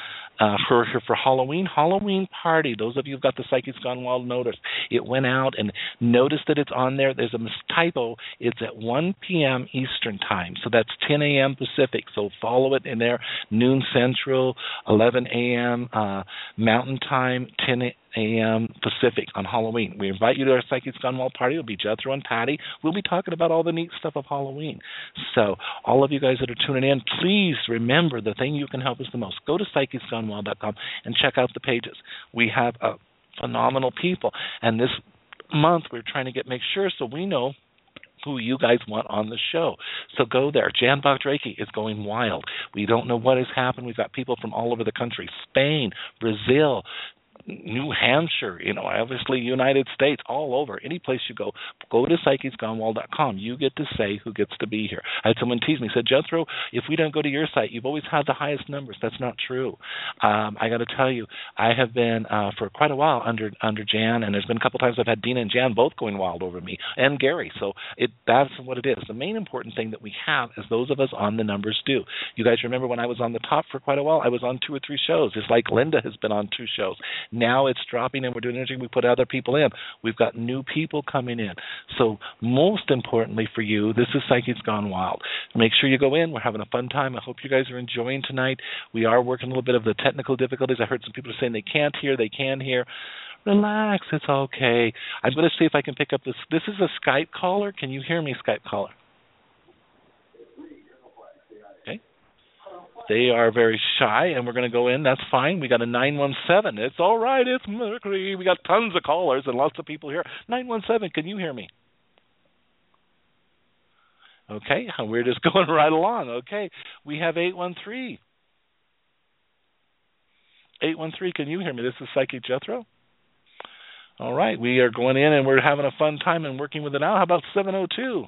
[SPEAKER 2] her here for Halloween party. Those of you who've got the Psychics Gone Wild notice, it went out, and notice that it's on there. There's a typo. It's at 1 p.m. Eastern time, so that's 10 a.m. Pacific. So follow it in there. Noon Central, 11 a.m. Mountain Time, 10 a.m. Pacific on Halloween. We invite you to our Psychics Gone Wild party. It'll be Jethro and Patty. We'll be talking about all the neat stuff of Halloween. So all of you guys that are tuning in, please remember the thing you can help us the most. Go to PsychicsGoneWild.com and check out the pages. We have phenomenal people. And this month we're trying to make sure so we know who you guys want on the show. So go there. Jan Bach-Drake is going wild. We don't know what has happened. We've got people from all over the country, Spain, Brazil, New Hampshire, obviously United States, all over. Any place you go to PsychicsGoneWild.com. You get to say who gets to be here. I had someone tease me, said, Jethro, if we don't go to your site, you've always had the highest numbers. That's not true. I got to tell you, I have been for quite a while under Jan, and there's been a couple times I've had Dina and Jan both going wild over me, and Gary. So that's what it is. The main important thing that we have is those of us on the numbers do. You guys remember when I was on the top for quite a while, I was on 2 or 3 shows. It's like Linda has been on 2 shows. Now it's dropping and we're doing energy. We put other people in. We've got new people coming in. So most importantly for you, this is Psychics Gone Wild. Make sure you go in. We're having a fun time. I hope you guys are enjoying tonight. We are working a little bit of the technical difficulties. I heard some people saying they can't hear. They can hear. Relax. It's okay. I'm going to see if I can pick up this. This is a Skype caller. Can you hear me, Skype caller? Okay. They are very shy, and we're going to go in. That's fine. We got a 917. It's all right. It's Mercury. We got tons of callers and lots of people here. 917, can you hear me? Okay, we're just going right along. Okay, we have 813. 813, can you hear me? This is Psychic Jethro. All right, we are going in and we're having a fun time and working with it now. How about 702?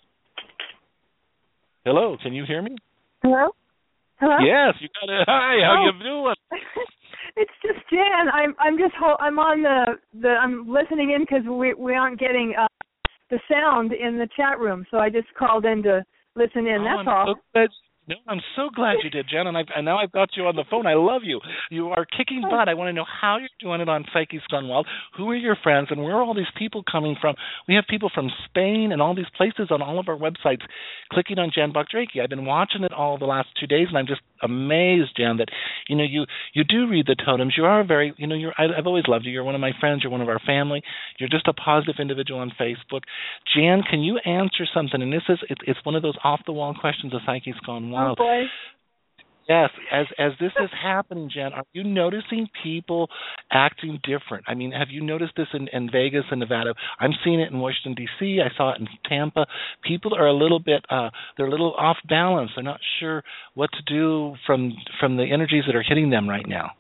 [SPEAKER 2] Hello, can you hear me?
[SPEAKER 4] Hello? Hello?
[SPEAKER 2] Yes, you got it. Hi, how you doing?
[SPEAKER 4] It's just Jan. I'm on the I'm listening in because we aren't getting the sound in the chat room, so I just called in to listen in. That's all.
[SPEAKER 2] No, I'm so glad you did, Jen, and now I've got you on the phone. I love you. You are kicking butt. I want to know how you're doing it on Psychics Gone Wild. Who are your friends, and where are all these people coming from? We have people from Spain and all these places on all of our websites clicking on Jan Bach-Drake. I've been watching it all the last 2 days, and I'm just amazed, Jan, that you do read the totems. You are very, I've always loved you. You're one of my friends. You're one of our family. You're just a positive individual on Facebook. Jan, can you answer something? And it's one of those off-the-wall questions of Psychics Gone Wild.
[SPEAKER 4] Oh, boy.
[SPEAKER 2] Yes, as this is happening, Jen, are you noticing people acting different? I mean, have you noticed this in Vegas and Nevada? I'm seeing it in Washington, D.C. I saw it in Tampa. People are a little bit, they're a little off balance. They're not sure what to do from the energies that are hitting them right now.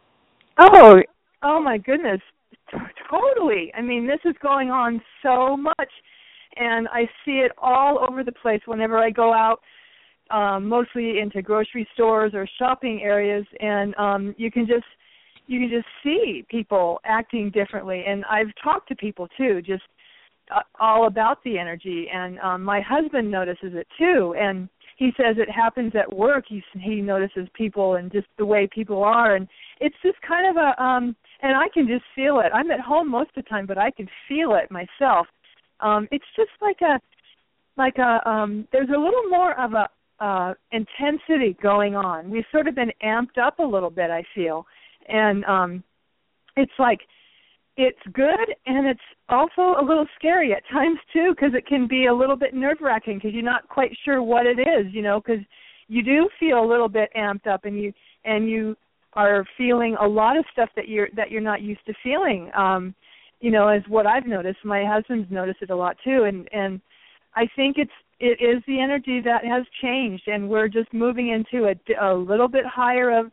[SPEAKER 4] Oh my goodness. Totally. I mean, this is going on so much, and I see it all over the place whenever I go out. Mostly into grocery stores or shopping areas, and you can just see people acting differently. And I've talked to people too, just all about the energy. And my husband notices it too, and he says it happens at work. He notices people and just the way people are, and it's just kind of a and I can just feel it. I'm at home most of the time, but I can feel it myself. It's just like a there's a little more of a intensity going on. We've sort of been amped up a little bit, I feel. And it's like, it's good, and it's also a little scary at times, too, because it can be a little bit nerve-wracking because you're not quite sure what it is, because you do feel a little bit amped up, and you are feeling a lot of stuff that you're not used to feeling. As what I've noticed. My husband's noticed it a lot, too, and I think it is the energy that has changed, and we're just moving into a little bit higher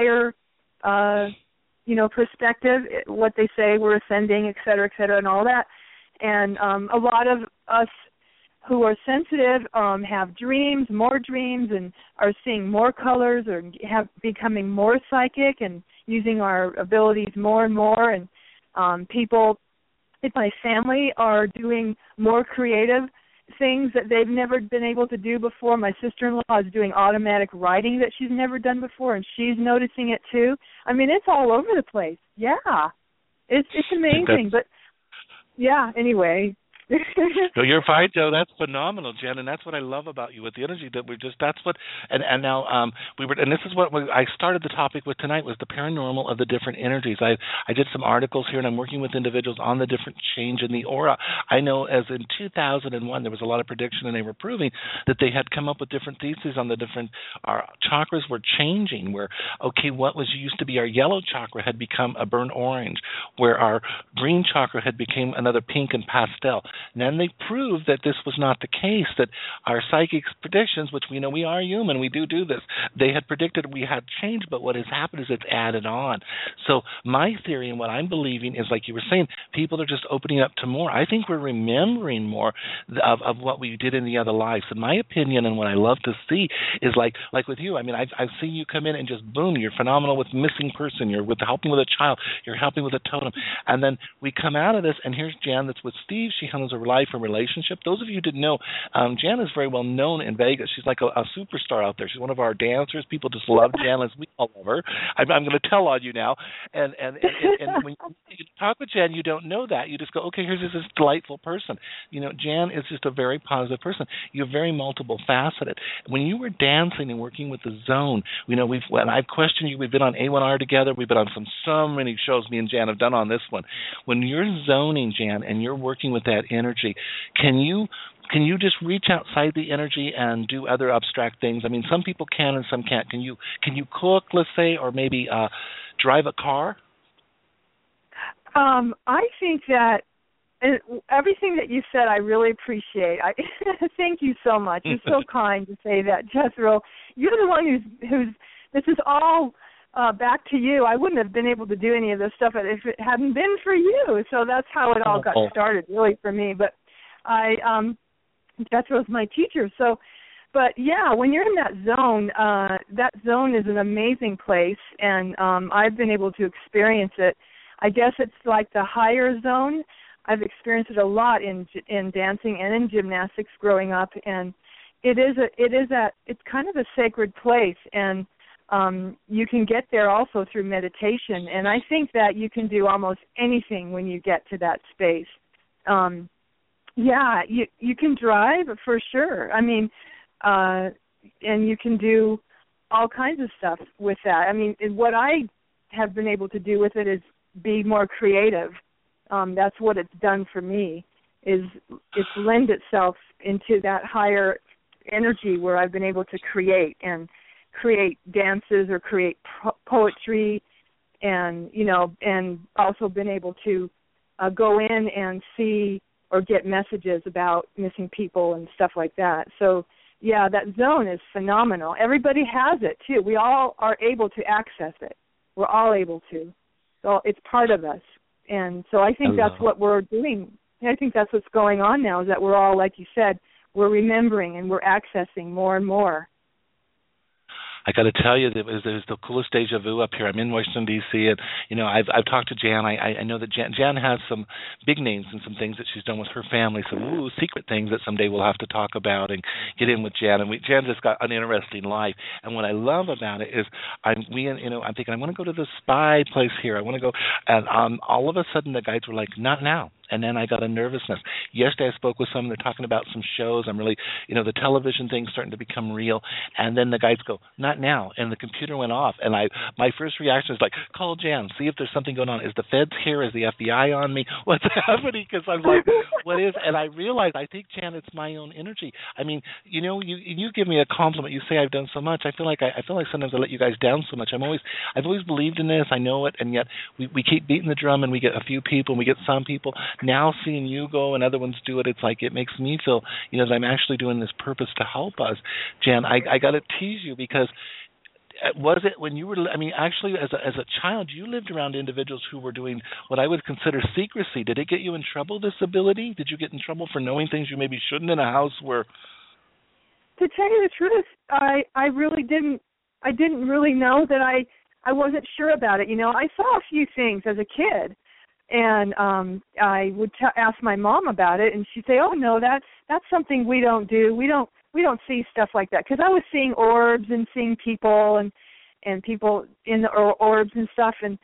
[SPEAKER 4] perspective. What they say, we're ascending, et cetera, and all that. And a lot of us who are sensitive have more dreams, and are seeing more colors, or becoming more psychic and using our abilities more and more. And people in my family are doing more creative things that they've never been able to do before. My sister-in-law is doing automatic writing that she's never done before, and she's noticing it too. I mean, it's all over the place. Yeah, it's amazing. But yeah, anyway.
[SPEAKER 2] No, you're fine, Joe. That's phenomenal, Jen, and that's what I love about you with the energy that and now and this is what I started the topic with tonight, was the paranormal of the different energies. I did some articles here, and I'm working with individuals on the different change in the aura. I know as in 2001 there was a lot of prediction, and they were proving that they had come up with different theses on the different, our chakras were changing, where, what was used to be our yellow chakra had become a burnt orange, where our green chakra had become another pink and pastel. And then they proved that this was not the case, that our psychic predictions, which we know we are human, we do this, they had predicted we had changed, but what has happened is it's added on. So my theory and what I'm believing is, like you were saying, people are just opening up to more. I think we're remembering more of what we did in the other lives. In my opinion, and what I love to see is like with you. I mean, I've seen you come in and just boom, you're phenomenal with missing person, you're helping with a child, you're helping with a totem. And then we come out of this, and here's Jan that's with Steve. She songs of life and relationship. Those of you who didn't know, Jan is very well known in Vegas. She's like a superstar out there. She's one of our dancers. People just love Jan, as we all love her. I'm going to tell on you now. And when you talk with Jan, you don't know that. You just go, okay, here's this delightful person. Jan is just a very positive person. You're very multiple faceted. When you were dancing and working with the zone, when I've questioned you, we've been on A1R together. We've been on so many shows me and Jan have done on this one. When you're zoning, Jan, and you're working with that energy, can you just reach outside the energy and do other abstract things? I mean, some people can and some can't. Can you cook, let's say, or maybe drive a car?
[SPEAKER 4] I think that everything that you said, I really appreciate. Thank you so much. You're so kind to say that, Jethro. You're the one who's. This is all back to you. I wouldn't have been able to do any of this stuff if it hadn't been for you. So that's how it all got started, really, for me. But Jethro's my teacher. So, but yeah, when you're in that zone is an amazing place, and I've been able to experience it. I guess it's like the higher zone. I've experienced it a lot in dancing and in gymnastics growing up, and it's kind of a sacred place, and you can get there also through meditation, and I think that you can do almost anything when you get to that space. Yeah, you can drive for sure. I mean, and you can do all kinds of stuff with that. I mean, what I have been able to do with it is be more creative. That's what it's done for me, is it's lend itself into that higher energy where I've been able to create dances or create poetry, and and also been able to go in and see or get messages about missing people and stuff like that. So yeah, that zone is phenomenal. Everybody has it too. We all are able to access it. We're all able to. So it's part of us. And so I think that's what we're doing. I think that's what's going on now, is that we're all, like you said, we're remembering and we're accessing more and more.
[SPEAKER 2] I got to tell you, it was the coolest deja vu up here. I'm in Washington, D.C., and, I've talked to Jan. I know that Jan has some big names and some things that she's done with her family, some secret things that someday we'll have to talk about and get in with Jan. And Jan just got an interesting life. And what I love about it is I'm thinking, I want to go to the spy place here. I want to go. And all of a sudden the guides were like, not now. And then I got a nervousness. Yesterday I spoke with someone. They're talking about some shows. I'm really, the television thing's starting to become real. And then the guys go, not now. And the computer went off. And my first reaction is like, call Jan, see if there's something going on. Is the feds here? Is the FBI on me? What's happening? Because I'm like, what is? And I realized, I think, Jan, it's my own energy. I mean, you give me a compliment. You say I've done so much. I feel like sometimes I let you guys down so much. I've always believed in this. I know it. And yet we keep beating the drum, and we get a few people, and we get some people. Now seeing you go and other ones do it, it's like it makes me feel, that I'm actually doing this purpose to help us. Jan, I got to tease you, because was it when you were, actually as a child, you lived around individuals who were doing what I would consider secrecy. Did it get you in trouble, this ability? Did you get in trouble for knowing things you maybe shouldn't in a house where?
[SPEAKER 4] To tell you the truth, I really didn't. I didn't really know that I wasn't sure about it. I saw a few things as a kid. And I would ask my mom about it, and she'd say, "Oh no, that's something we don't do. We don't see stuff like that." Because I was seeing orbs and seeing people and people in the orbs and stuff, and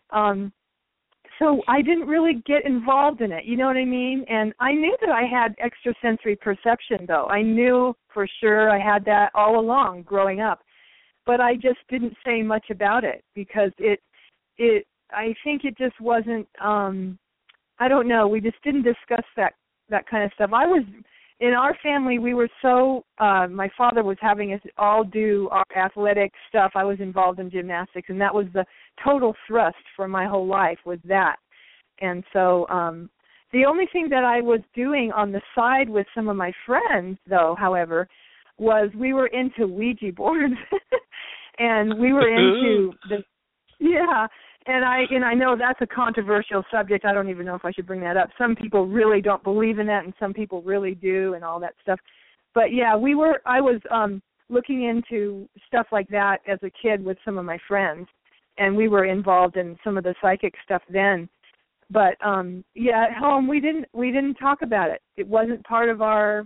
[SPEAKER 4] so I didn't really get involved in it. You know what I mean? And I knew that I had extrasensory perception, though. I knew for sure I had that all along growing up, but I just didn't say much about it because I think it just wasn't, I don't know, we just didn't discuss that kind of stuff. In our family, we were so, my father was having us all do our athletic stuff. I was involved in gymnastics, and that was the total thrust for my whole life, was that. And so the only thing that I was doing on the side with some of my friends, though, however, was we were into Ouija boards, and we were into And I know that's a controversial subject. I don't even know if I should bring that up. Some people really don't believe in that, and some people really do, and all that stuff. But yeah, I was looking into stuff like that as a kid with some of my friends, and we were involved in some of the psychic stuff then. But yeah, at home we didn't talk about it. It wasn't part of our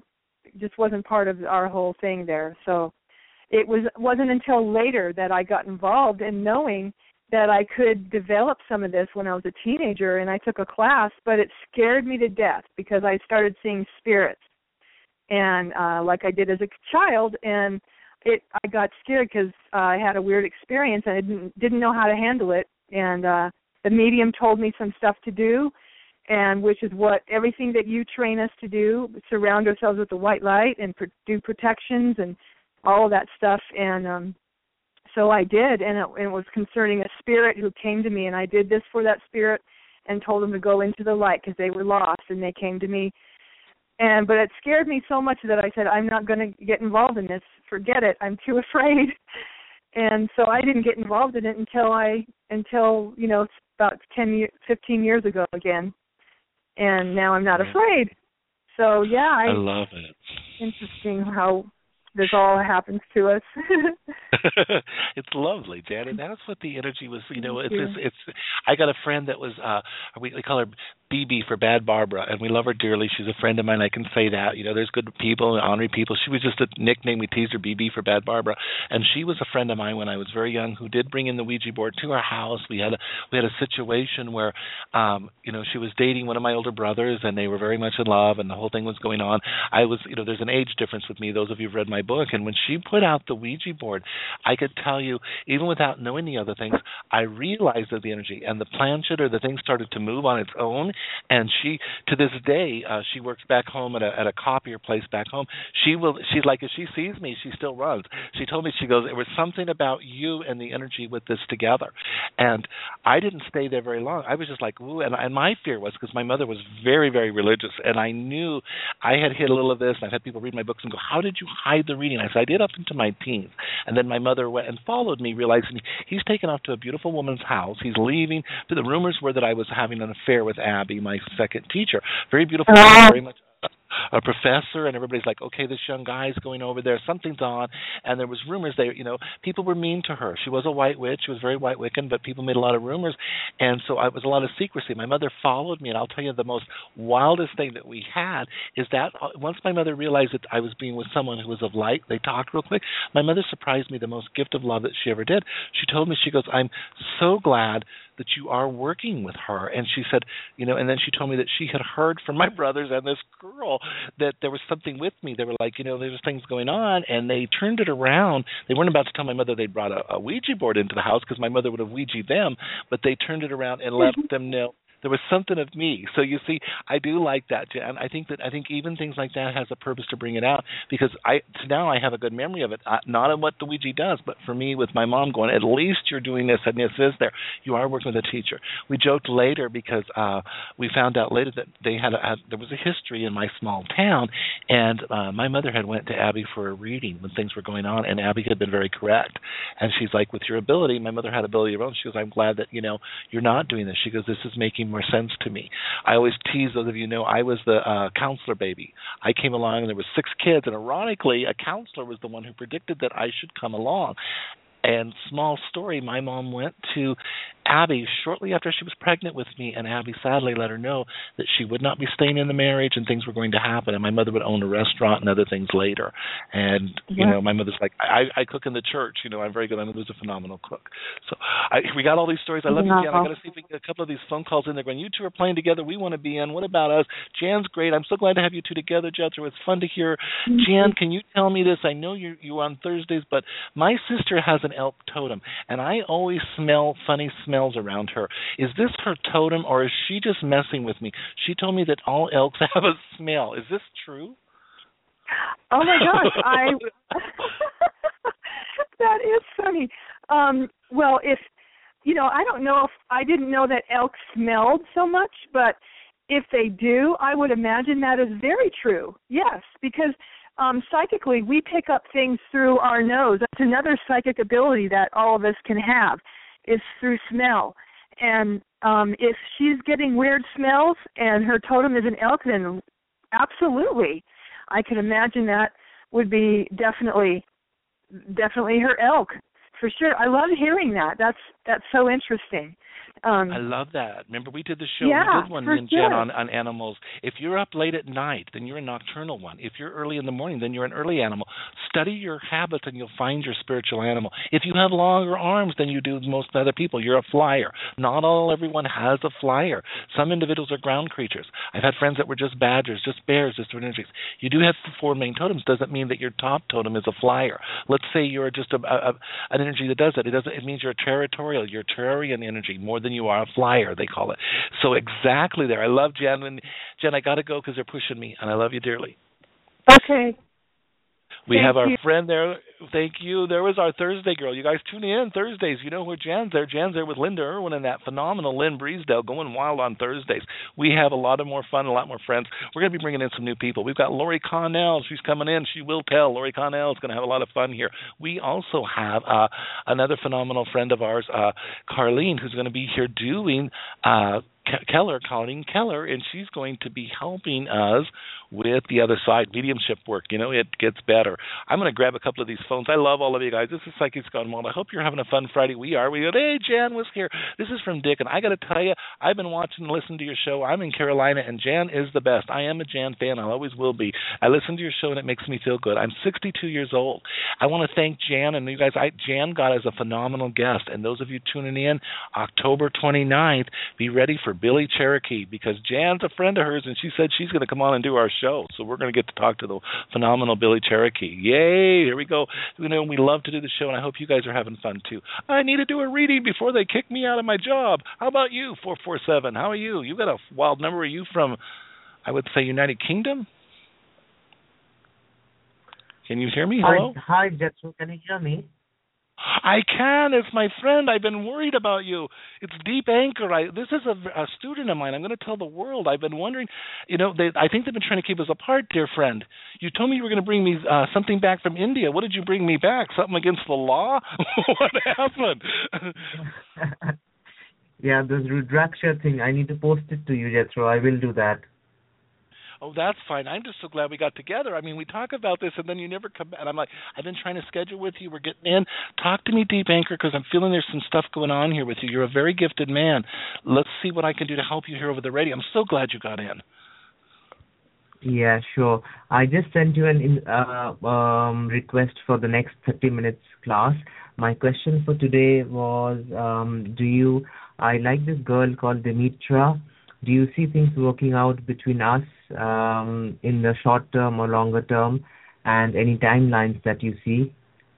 [SPEAKER 4] whole thing there. So it wasn't until later that I got involved in knowing that I could develop some of this when I was a teenager, and I took a class, but it scared me to death because I started seeing spirits, and like I did as a child, and I got scared because I had a weird experience and I didn't know how to handle it, and the medium told me some stuff to do, and which is what everything that you train us to do, surround ourselves with the white light and do protections and all of that stuff, and so I did, and it was concerning a spirit who came to me, and I did this for that spirit and told them to go into the light because they were lost, and they came to me. But it scared me so much that I said, I'm not going to get involved in this. Forget it. I'm too afraid. And so I didn't get involved in it until about 15 years ago again. And now I'm not afraid. So, yeah.
[SPEAKER 2] I love it.
[SPEAKER 4] Interesting how this all happens to us.
[SPEAKER 2] It's lovely, Janet. That's what the energy was. It's. I got a friend that was. We call her BB for Bad Barbara, and we love her dearly. She's a friend of mine. I can say that. There's good people, honorary people. She was just a nickname. We teased her BB for Bad Barbara, and she was a friend of mine when I was very young who did bring in the Ouija board to our house. We had a situation where, she was dating one of my older brothers, and they were very much in love, and the whole thing was going on. I was, there's an age difference with me. Those of you who've read my book, and when she put out the Ouija board, I could tell you, even without knowing the other things, I realized that the energy and the planchette or the thing started to move on its own. And she, to this day, she works back home at a copier place back home. She's like, if she sees me, she still runs. She told me, she goes, there was something about you and the energy with this together. And I didn't stay there very long. I was just like, ooh. And my fear was, because my mother was very, very religious, and I knew I had hit a little of this, and I've had people read my books and go, how did you hide the reading? I said, I did up into my teens. And then my mother went and followed me, realizing he's taken off to a beautiful woman's house. He's leaving. The rumors were that I was having an affair with Abby, my second teacher. Very beautiful, very much a professor, and everybody's like, okay, this young guy's going over there, something's on. And there was rumors there, people were mean to her. She was a white witch. She was very white Wiccan, but people made a lot of rumors. And so it was a lot of secrecy. My mother followed me, and I'll tell you the most wildest thing that we had is that once my mother realized that I was being with someone who was of light, they talked real quick, my mother surprised me the most gift of love that she ever did. She told me, she goes, I'm so glad that you are working with her. And she said, and then she told me that she had heard from my brothers and this girl that there was something with me. They were like, there's things going on, and they turned it around. They weren't about to tell my mother they'd brought a Ouija board into the house because my mother would have Ouija'd them, but they turned it around and let them know there was something of me. So you see, I do like that, Jan. I think even things like that has a purpose to bring it out, because now I have a good memory of it, not of what the Ouija does, but for me with my mom going, at least you're doing this, and this is there. You are working with a teacher. We joked later because we found out later that they there was a history in my small town, and my mother had went to Abby for a reading when things were going on, and Abby had been very correct. And she's like, with your ability, my mother had ability of her own. She goes, I'm glad that, you're not doing this. She goes, this is making more sense to me. I always tease those of you I was the counselor baby. I came along and there was 6 kids, and ironically, a counselor was the one who predicted that I should come along. And small story, my mom went to Abby shortly after she was pregnant with me, and Abby sadly let her know that she would not be staying in the marriage and things were going to happen, and my mother would own a restaurant and other things later. And, my mother's like, I cook in the church. I'm very good. My mother's a phenomenal cook. So we got all these stories. I love you, Jan. I got to see if we can get a couple of these phone calls in there going, you two are playing together. We want to be in. What about us? Jan's great. I'm so glad to have you two together, Jethro. It's fun to hear. Jan, can you tell me this? I know you're on Thursdays, but my sister has an elk totem, and I always smell funny smells around her. Is this her totem, or is she just messing with me? She told me that all elks have a smell. Is this true?
[SPEAKER 4] Oh my gosh, that is funny. Well, if I don't know if I didn't know that elk smelled so much, but if they do, I would imagine that is very true. Yes, because psychically, we pick up things through our nose. That's another psychic ability that all of us can have, is through smell. And if she's getting weird smells and her totem is an elk, then absolutely, I can imagine that would be definitely her elk, for sure. I love hearing that. That's so interesting.
[SPEAKER 2] I love that. Remember, we did the show.
[SPEAKER 4] Yeah,
[SPEAKER 2] we did one, me and Jen, on animals. If you're up late at night, then you're a nocturnal one. If you're early in the morning, then you're an early animal. Study your habits, and you'll find your spiritual animal. If you have longer arms than you do most other people, you're a flyer. Not everyone has a flyer. Some individuals are ground creatures. I've had friends that were just badgers, just bears, just different energies. You do have 4 main totems. Doesn't mean that your top totem is a flyer. Let's say you're just an energy that does it. It means you're a territorial. You're a terrarian energy more than you are a flyer, they call it. So exactly there. I love Jen. And Jen, I got to go because they're pushing me, and I love you dearly.
[SPEAKER 4] Okay.
[SPEAKER 2] We have our friend there. Thank you. There was our Thursday girl. You guys tune in Thursdays. You know where Jan's there. Jan's there with Linda Irwin and that phenomenal Lynn Breesdale going wild on Thursdays. We have a lot of more fun, a lot more friends. We're going to be bringing in some new people. We've got Lori Connell. She's coming in. She will tell. Lori Connell is going to have a lot of fun here. We also have another phenomenal friend of ours, Carlene, who's going to be here doing Colleen Keller, and she's going to be helping us with the other side, mediumship work. You know, it gets better. I'm going to grab a couple of these phones. I love all of you guys. This is Psychics Gone Wild. I hope you're having a fun Friday. We are. Hey, Jan was here. This is from Dick, and I got to tell you, I've been watching and listening to your show. I'm in Carolina, and Jan is the best. I am a Jan fan. I always will be. I listen to your show, and it makes me feel good. I'm 62 years old. I want to thank Jan, and you guys, Jan got as a phenomenal guest, and those of you tuning in, October 29th, be ready for Billy Cherokee, because Jan's a friend of hers, and she said she's going to come on and do our show. So we're going to get to talk to the phenomenal Billy Cherokee. Yay! Here we go. You know, we love to do the show, and I hope you guys are having fun too. I need to do a reading before they kick me out of my job. How about you, 447? How are you? You got a wild number. Are you from, I would say, United Kingdom? Can you hear me? Hello?
[SPEAKER 5] Hi, Jetro. Can you hear me?
[SPEAKER 2] I can. It's my friend. I've been worried about you. It's Deep Anchor. This is a student of mine. I'm going to tell the world. I've been wondering. You know, I think they've been trying to keep us apart, dear friend. You told me you were going to bring me something back from India. What did you bring me back? Something against the law? What happened?
[SPEAKER 5] Yeah, this Rudraksha thing. I need to post it to you, Jetro. I will do that.
[SPEAKER 2] Oh, that's fine. I'm just so glad we got together. I mean, we talk about this, and then you never come back. And I'm like, I've been trying to schedule with you. We're getting in. Talk to me, Deep Anchor, because I'm feeling there's some stuff going on here with you. You're a very gifted man. Let's see what I can do to help you here over the radio. I'm so glad you got in.
[SPEAKER 5] Yeah, sure. I just sent you an request for the next 30 minutes class. My question for today was, I like this girl called Dimitra. Do you see things working out between us in the short term or longer term, and any timelines that you see?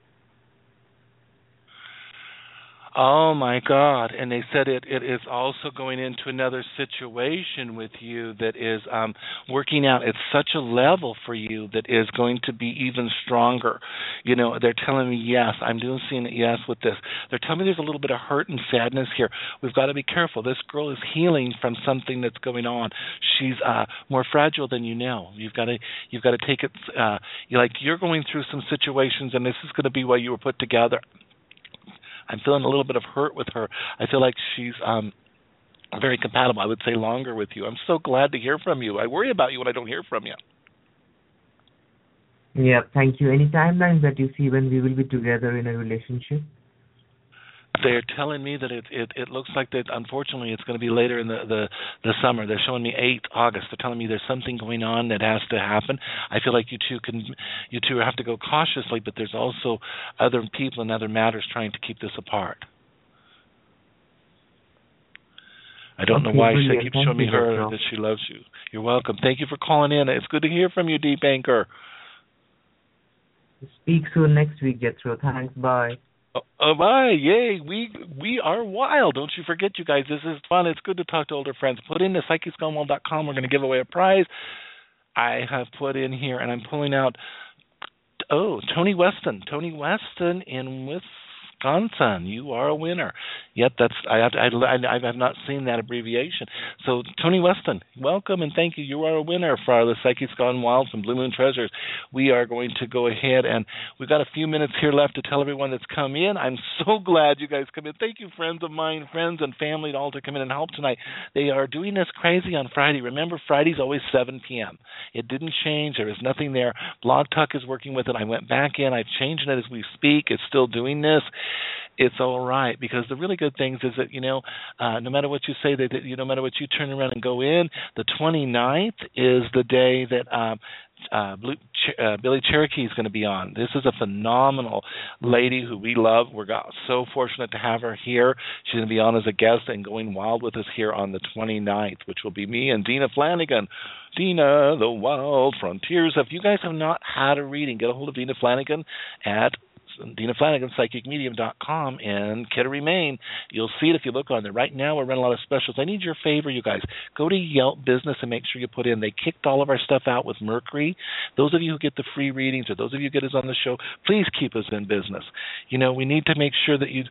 [SPEAKER 2] Oh, my God. And they said it is also going into another situation with you that is working out at such a level for you that is going to be even stronger. You know, they're telling me, yes, I'm seeing it, yes, with this. They're telling me there's a little bit of hurt and sadness here. We've got to be careful. This girl is healing from something that's going on. She's more fragile than you know. You've got to take it, you're going through some situations, and this is going to be why you were put together. I'm feeling a little bit of hurt with her. I feel like she's very compatible. I would say longer with you. I'm so glad to hear from you. I worry about you when I don't hear from you.
[SPEAKER 5] Yeah, thank you. Any timelines that you see when we will be together in a relationship?
[SPEAKER 2] They're telling me that it looks like that. Unfortunately, it's going to be later in the summer. They're showing me 8 August. They're telling me there's something going on that has to happen. I feel like you two have to go cautiously, but there's also other people and other matters trying to keep this apart. I don't know why she keeps showing me her that she loves you. You're welcome. Thank you for calling in. It's good to hear from you, Deep Anchor.
[SPEAKER 5] Speak soon next week, Jethro. Thanks. Bye.
[SPEAKER 2] Oh, bye. Yay. We are wild. Don't you forget, you guys. This is fun. It's good to talk to older friends. Put in the PsychicsGoneWild.com. We're going to give away a prize. I have put in here, and I'm pulling out, Tony Weston. Tony Weston in Wisconsin. You are a winner. Yep, I have not seen that abbreviation. So, Tony Weston, welcome and thank you. You are a winner for the Psychics Gone Wild from Blue Moon Treasures. We are going to go ahead, and we've got a few minutes here left to tell everyone that's come in. I'm so glad you guys come in. Thank you, friends of mine, friends and family, all to come in and help tonight. They are doing this crazy on Friday. Remember, Friday's always 7 p.m. It didn't change. There is nothing there. Blog Talk is working with it. I went back in. I've changed it as we speak. It's still doing this. It's all right, because the really good things is that, no matter what you say, no matter what you turn around and go in, the 29th is the day that Billy Cherokee is going to be on. This is a phenomenal lady who we love. We're so fortunate to have her here. She's going to be on as a guest and going wild with us here on the 29th, which will be me and Dina Flanagan. Dina, the Wild Frontiers. If you guys have not had a reading, get a hold of Dina Flanagan at Dina Flanagan, PsychicMedium.com, and Kittery, Maine. You'll see it if you look on there. Right now, we're running a lot of specials. I need your favor, you guys. Go to Yelp Business and make sure you put in. They kicked all of our stuff out with Mercury. Those of you who get the free readings, or those of you who get us on the show, please keep us in business. We need to make sure that you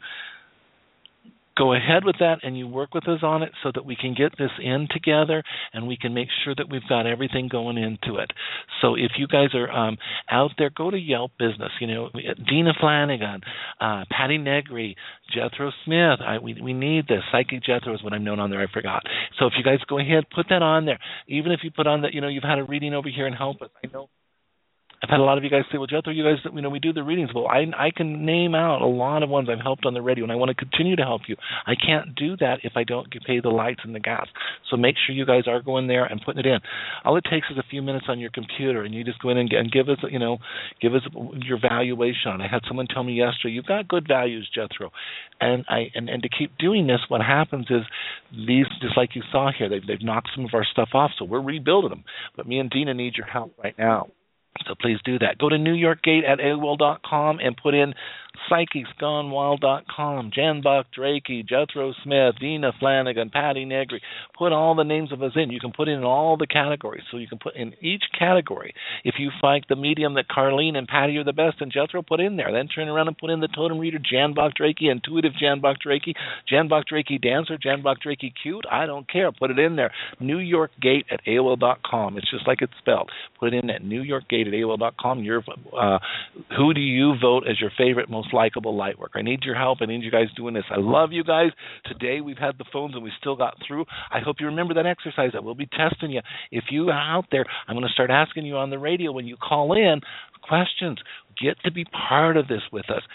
[SPEAKER 2] go ahead with that and you work with us on it so that we can get this in together and we can make sure that we've got everything going into it. So if you guys are out there, go to Yelp Business. Dina Flanagan, Patty Negri, Jethro Smith. We need this. Psychic Jethro is what I'm known on there. I forgot. So if you guys go ahead, put that on there. Even if you put on that, you've had a reading over here and help us. I know I've had a lot of you guys say, well, Jethro, you guys, we do the readings. Well, I can name out a lot of ones I've helped on the radio, and I want to continue to help you. I can't do that if I don't pay the lights and the gas. So make sure you guys are going there and putting it in. All it takes is a few minutes on your computer, and you just go in and give us, give us your valuation on it. I had someone tell me yesterday, you've got good values, Jethro. And to keep doing this, what happens is these, just like you saw here, they've knocked some of our stuff off, so we're rebuilding them. But me and Dina need your help right now. So please do that. Go to NewYorkGate at AOL.com and put in PsychicsGoneWild.com, Jan Buck Drakey, Jethro Smith, Dina Flanagan, Patty Negri. Put all the names of us in. You can put in all the categories. So you can put in each category. If you find the medium that Carlene and Patty are the best, and Jethro, put in there. Then turn around and put in the totem reader, Jan Buck Drakey, intuitive Jan Buck Drakey, Jan Buck Drakey dancer, Jan Buck Drakey cute. I don't care. Put it in there. NewYorkGate at AOL.com. It's just like it's spelled. Put it in at NewYorkGate at AOL.com. Who do you vote as your favorite, most likable light worker? I need your help. I need you guys doing this. I love you guys. Today we've had the phones and we still got through. I hope you remember that exercise. I will be testing you. If you are out there, I'm going to start asking you on the radio when you call in questions. Get to be part of this with us.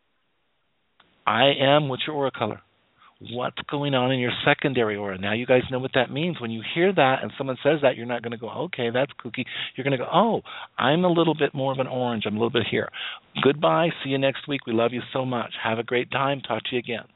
[SPEAKER 2] What's your aura color? What's going on in your secondary aura? Now you guys know what that means. When you hear that and someone says that, you're not going to go, okay, that's kooky. You're going to go, oh, I'm a little bit more of an orange. I'm a little bit here. Goodbye. See you next week. We love you so much. Have a great time. Talk to you again.